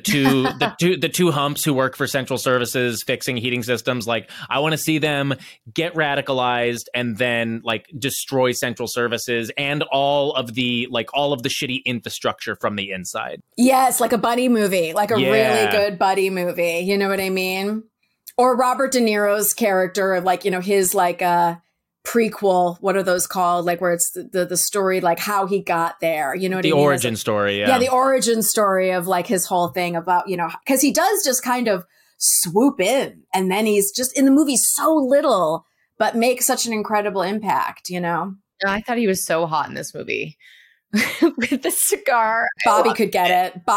[SPEAKER 2] two humps who work for Central Services fixing heating systems. Like I want to see them get radicalized and then like destroy Central Services and all of the shitty infrastructure from the inside.
[SPEAKER 5] Yes, like a buddy movie, like a really good buddy movie. You know what I mean? Or Robert De Niro's character, like, you know, his like prequel, what are those called? Like where it's the story, like how he got there, you know what I mean?
[SPEAKER 2] The origin story, yeah.
[SPEAKER 5] Yeah, the origin story of like his whole thing about, you know, because he does just kind of swoop in and then he's just in the movie so little, but makes such an incredible impact, you know?
[SPEAKER 8] I thought he was so hot in this movie. With the cigar.
[SPEAKER 5] Bobby could get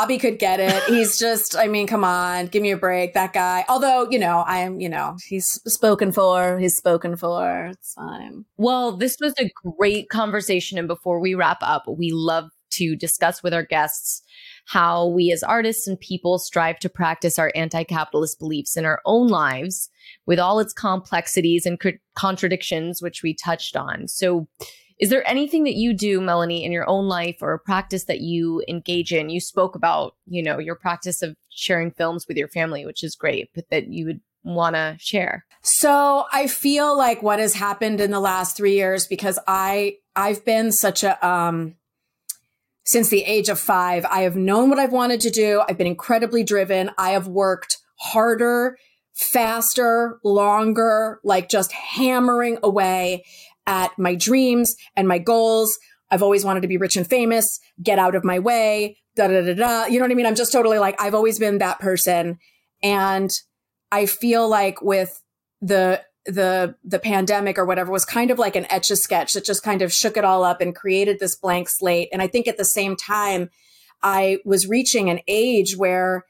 [SPEAKER 5] it. He's just, I mean, come on, give me a break. That guy. Although, you know, he's spoken for. It's fine.
[SPEAKER 8] Well, this was a great conversation. And before we wrap up, we love to discuss with our guests how we as artists and people strive to practice our anti-capitalist beliefs in our own lives with all its complexities and contradictions, which we touched on. So is there anything that you do, Melanie, in your own life or a practice that you engage in? You spoke about, you know, your practice of sharing films with your family, which is great, but that you would want to share?
[SPEAKER 5] So I feel like what has happened in the last 3 years, because I've been such a, since the age of 5, I have known what I've wanted to do. I've been incredibly driven. I have worked harder, faster, longer, like just hammering away at my dreams and my goals. I've always wanted to be rich and famous, get out of my way, da, da, da, da. You know what I mean? I'm just totally like, I've always been that person. And I feel like with the pandemic or whatever was kind of like an Etch-a-Sketch that just kind of shook it all up and created this blank slate. And I think at the same time, I was reaching an age where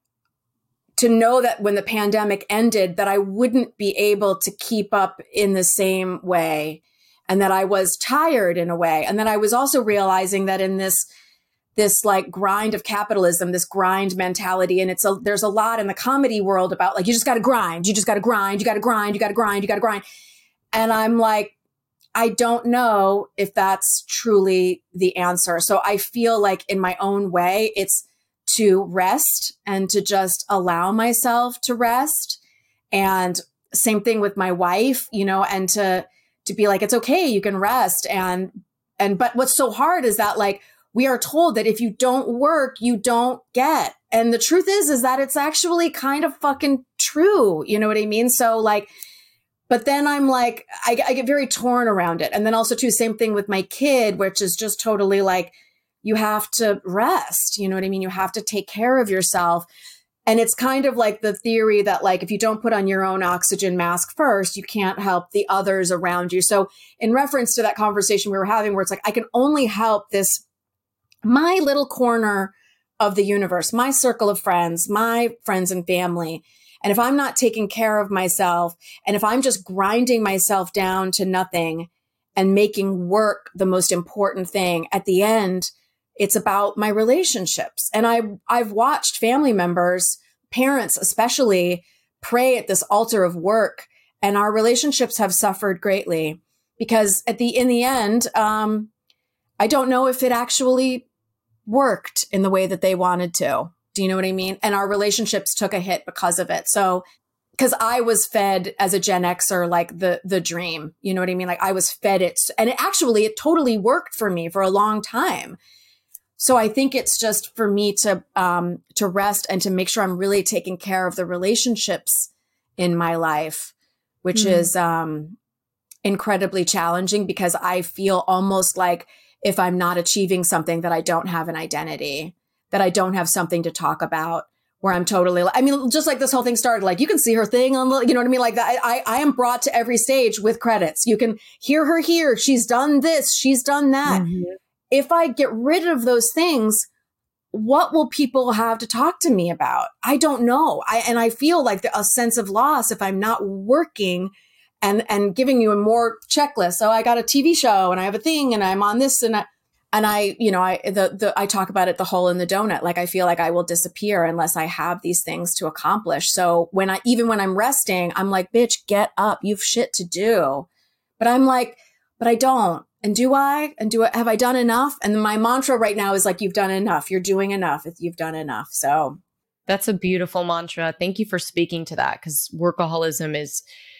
[SPEAKER 5] to know that when the pandemic ended, that I wouldn't be able to keep up in the same way, and that I was tired in a way. And then I was also realizing that in this like grind of capitalism, this grind mentality. And there's a lot in the comedy world about like, you just got to grind, you got to grind, you got to grind, you got to grind, you got to grind. And I'm like, I don't know if that's truly the answer. So I feel like in my own way, it's to rest and to just allow myself to rest. And same thing with my wife, you know, and to be like, it's okay, you can rest. But what's so hard is that like, we are told that if you don't work, you don't get. And the truth is that it's actually kind of fucking true. You know what I mean? So like, but then I'm like, I get very torn around it. And then also too, same thing with my kid, which is just totally like, you have to rest. You know what I mean? You have to take care of yourself. And it's kind of like the theory that like, if you don't put on your own oxygen mask first, you can't help the others around you. So in reference to that conversation we were having where it's like, I can only help my little corner of the universe, my circle of friends, my friends and family. And if I'm not taking care of myself, and if I'm just grinding myself down to nothing and making work the most important thing, at the end, it's about my relationships. And I've watched family members, parents especially, pray at this altar of work, and our relationships have suffered greatly because in the end, I don't know if it actually worked in the way that they wanted to. Do you know what I mean? And our relationships took a hit because of it. So, because I was fed as a Gen Xer, like the dream, you know what I mean? Like I was fed it, and it totally worked for me for a long time. So I think it's just for me to rest and to make sure I'm really taking care of the relationships in my life, which is incredibly challenging because I feel almost like if I'm not achieving something that I don't have an identity, that I don't have something to talk about, where I'm totally, I mean, just like this whole thing started, like you can see her thing on, you know what I mean? Like that, I am brought to every stage with credits. You can hear her here. She's done this. She's done that. Mm-hmm. If I get rid of those things, what will people have to talk to me about? I don't know. I feel like a sense of loss if I'm not working and giving you a more checklist. So I got a TV show and I have a thing and I'm on this and I talk about it, the hole in the donut. Like I feel like I will disappear unless I have these things to accomplish. So even when I'm resting, I'm like, bitch, get up. You've shit to do. But I'm like, but I don't. And do I? Have I done enough? And my mantra right now is like, you've done enough. You're doing enough. You've done enough. So
[SPEAKER 8] that's a beautiful mantra. Thank you for speaking to that, because workaholism is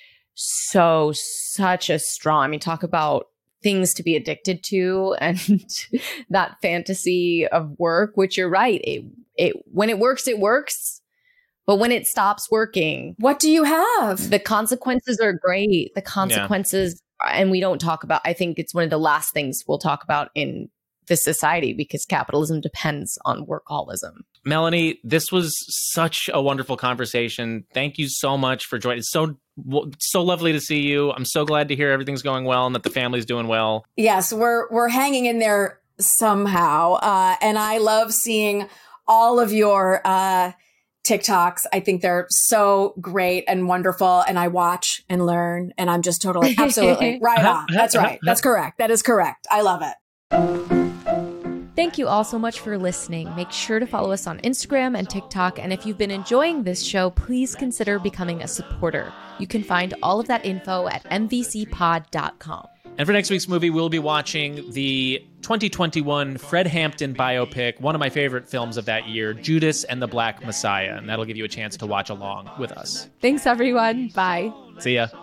[SPEAKER 8] such a strong, I mean, talk about things to be addicted to and that fantasy of work, which you're right. When it works, it works. But when it stops working,
[SPEAKER 5] what do you have?
[SPEAKER 8] The consequences are great. The consequences, and we don't talk about, I think it's one of the last things we'll talk about in this society because capitalism depends on workaholism.
[SPEAKER 2] Melanie, this was such a wonderful conversation. Thank you so much for joining. It's so lovely to see you. I'm so glad to hear everything's going well and that the family's doing well.
[SPEAKER 5] Yes, we're hanging in there somehow. And I love seeing all of your TikToks. I think they're so great and wonderful. And I watch and learn. And I'm just totally, absolutely right on. That's right. That's correct. That is correct. I love it.
[SPEAKER 3] Thank you all so much for listening. Make sure to follow us on Instagram and TikTok. And if you've been enjoying this show, please consider becoming a supporter. You can find all of that info at mvcpod.com.
[SPEAKER 2] And for next week's movie, we'll be watching the 2021 Fred Hampton biopic, one of my favorite films of that year, Judas and the Black Messiah. And that'll give you a chance to watch along with us.
[SPEAKER 3] Thanks, everyone. Bye.
[SPEAKER 2] See ya.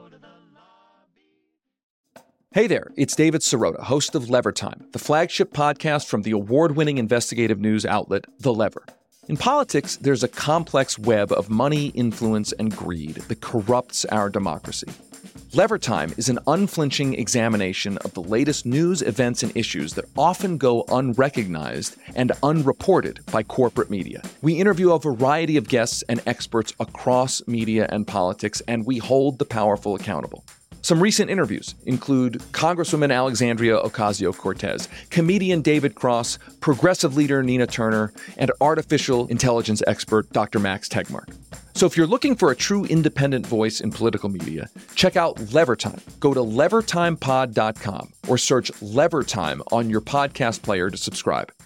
[SPEAKER 9] Hey there, it's David Sirota, host of Lever Time, the flagship podcast from the award-winning investigative news outlet, The Lever. In politics, there's a complex web of money, influence, and greed that corrupts our democracy. Lever Time is an unflinching examination of the latest news, events, and issues that often go unrecognized and unreported by corporate media. We interview a variety of guests and experts across media and politics, and we hold the powerful accountable. Some recent interviews include Congresswoman Alexandria Ocasio-Cortez, comedian David Cross, progressive leader Nina Turner, and artificial intelligence expert Dr. Max Tegmark. So if you're looking for a true independent voice in political media, check out Levertime. Go to levertimepod.com or search Levertime on your podcast player to subscribe.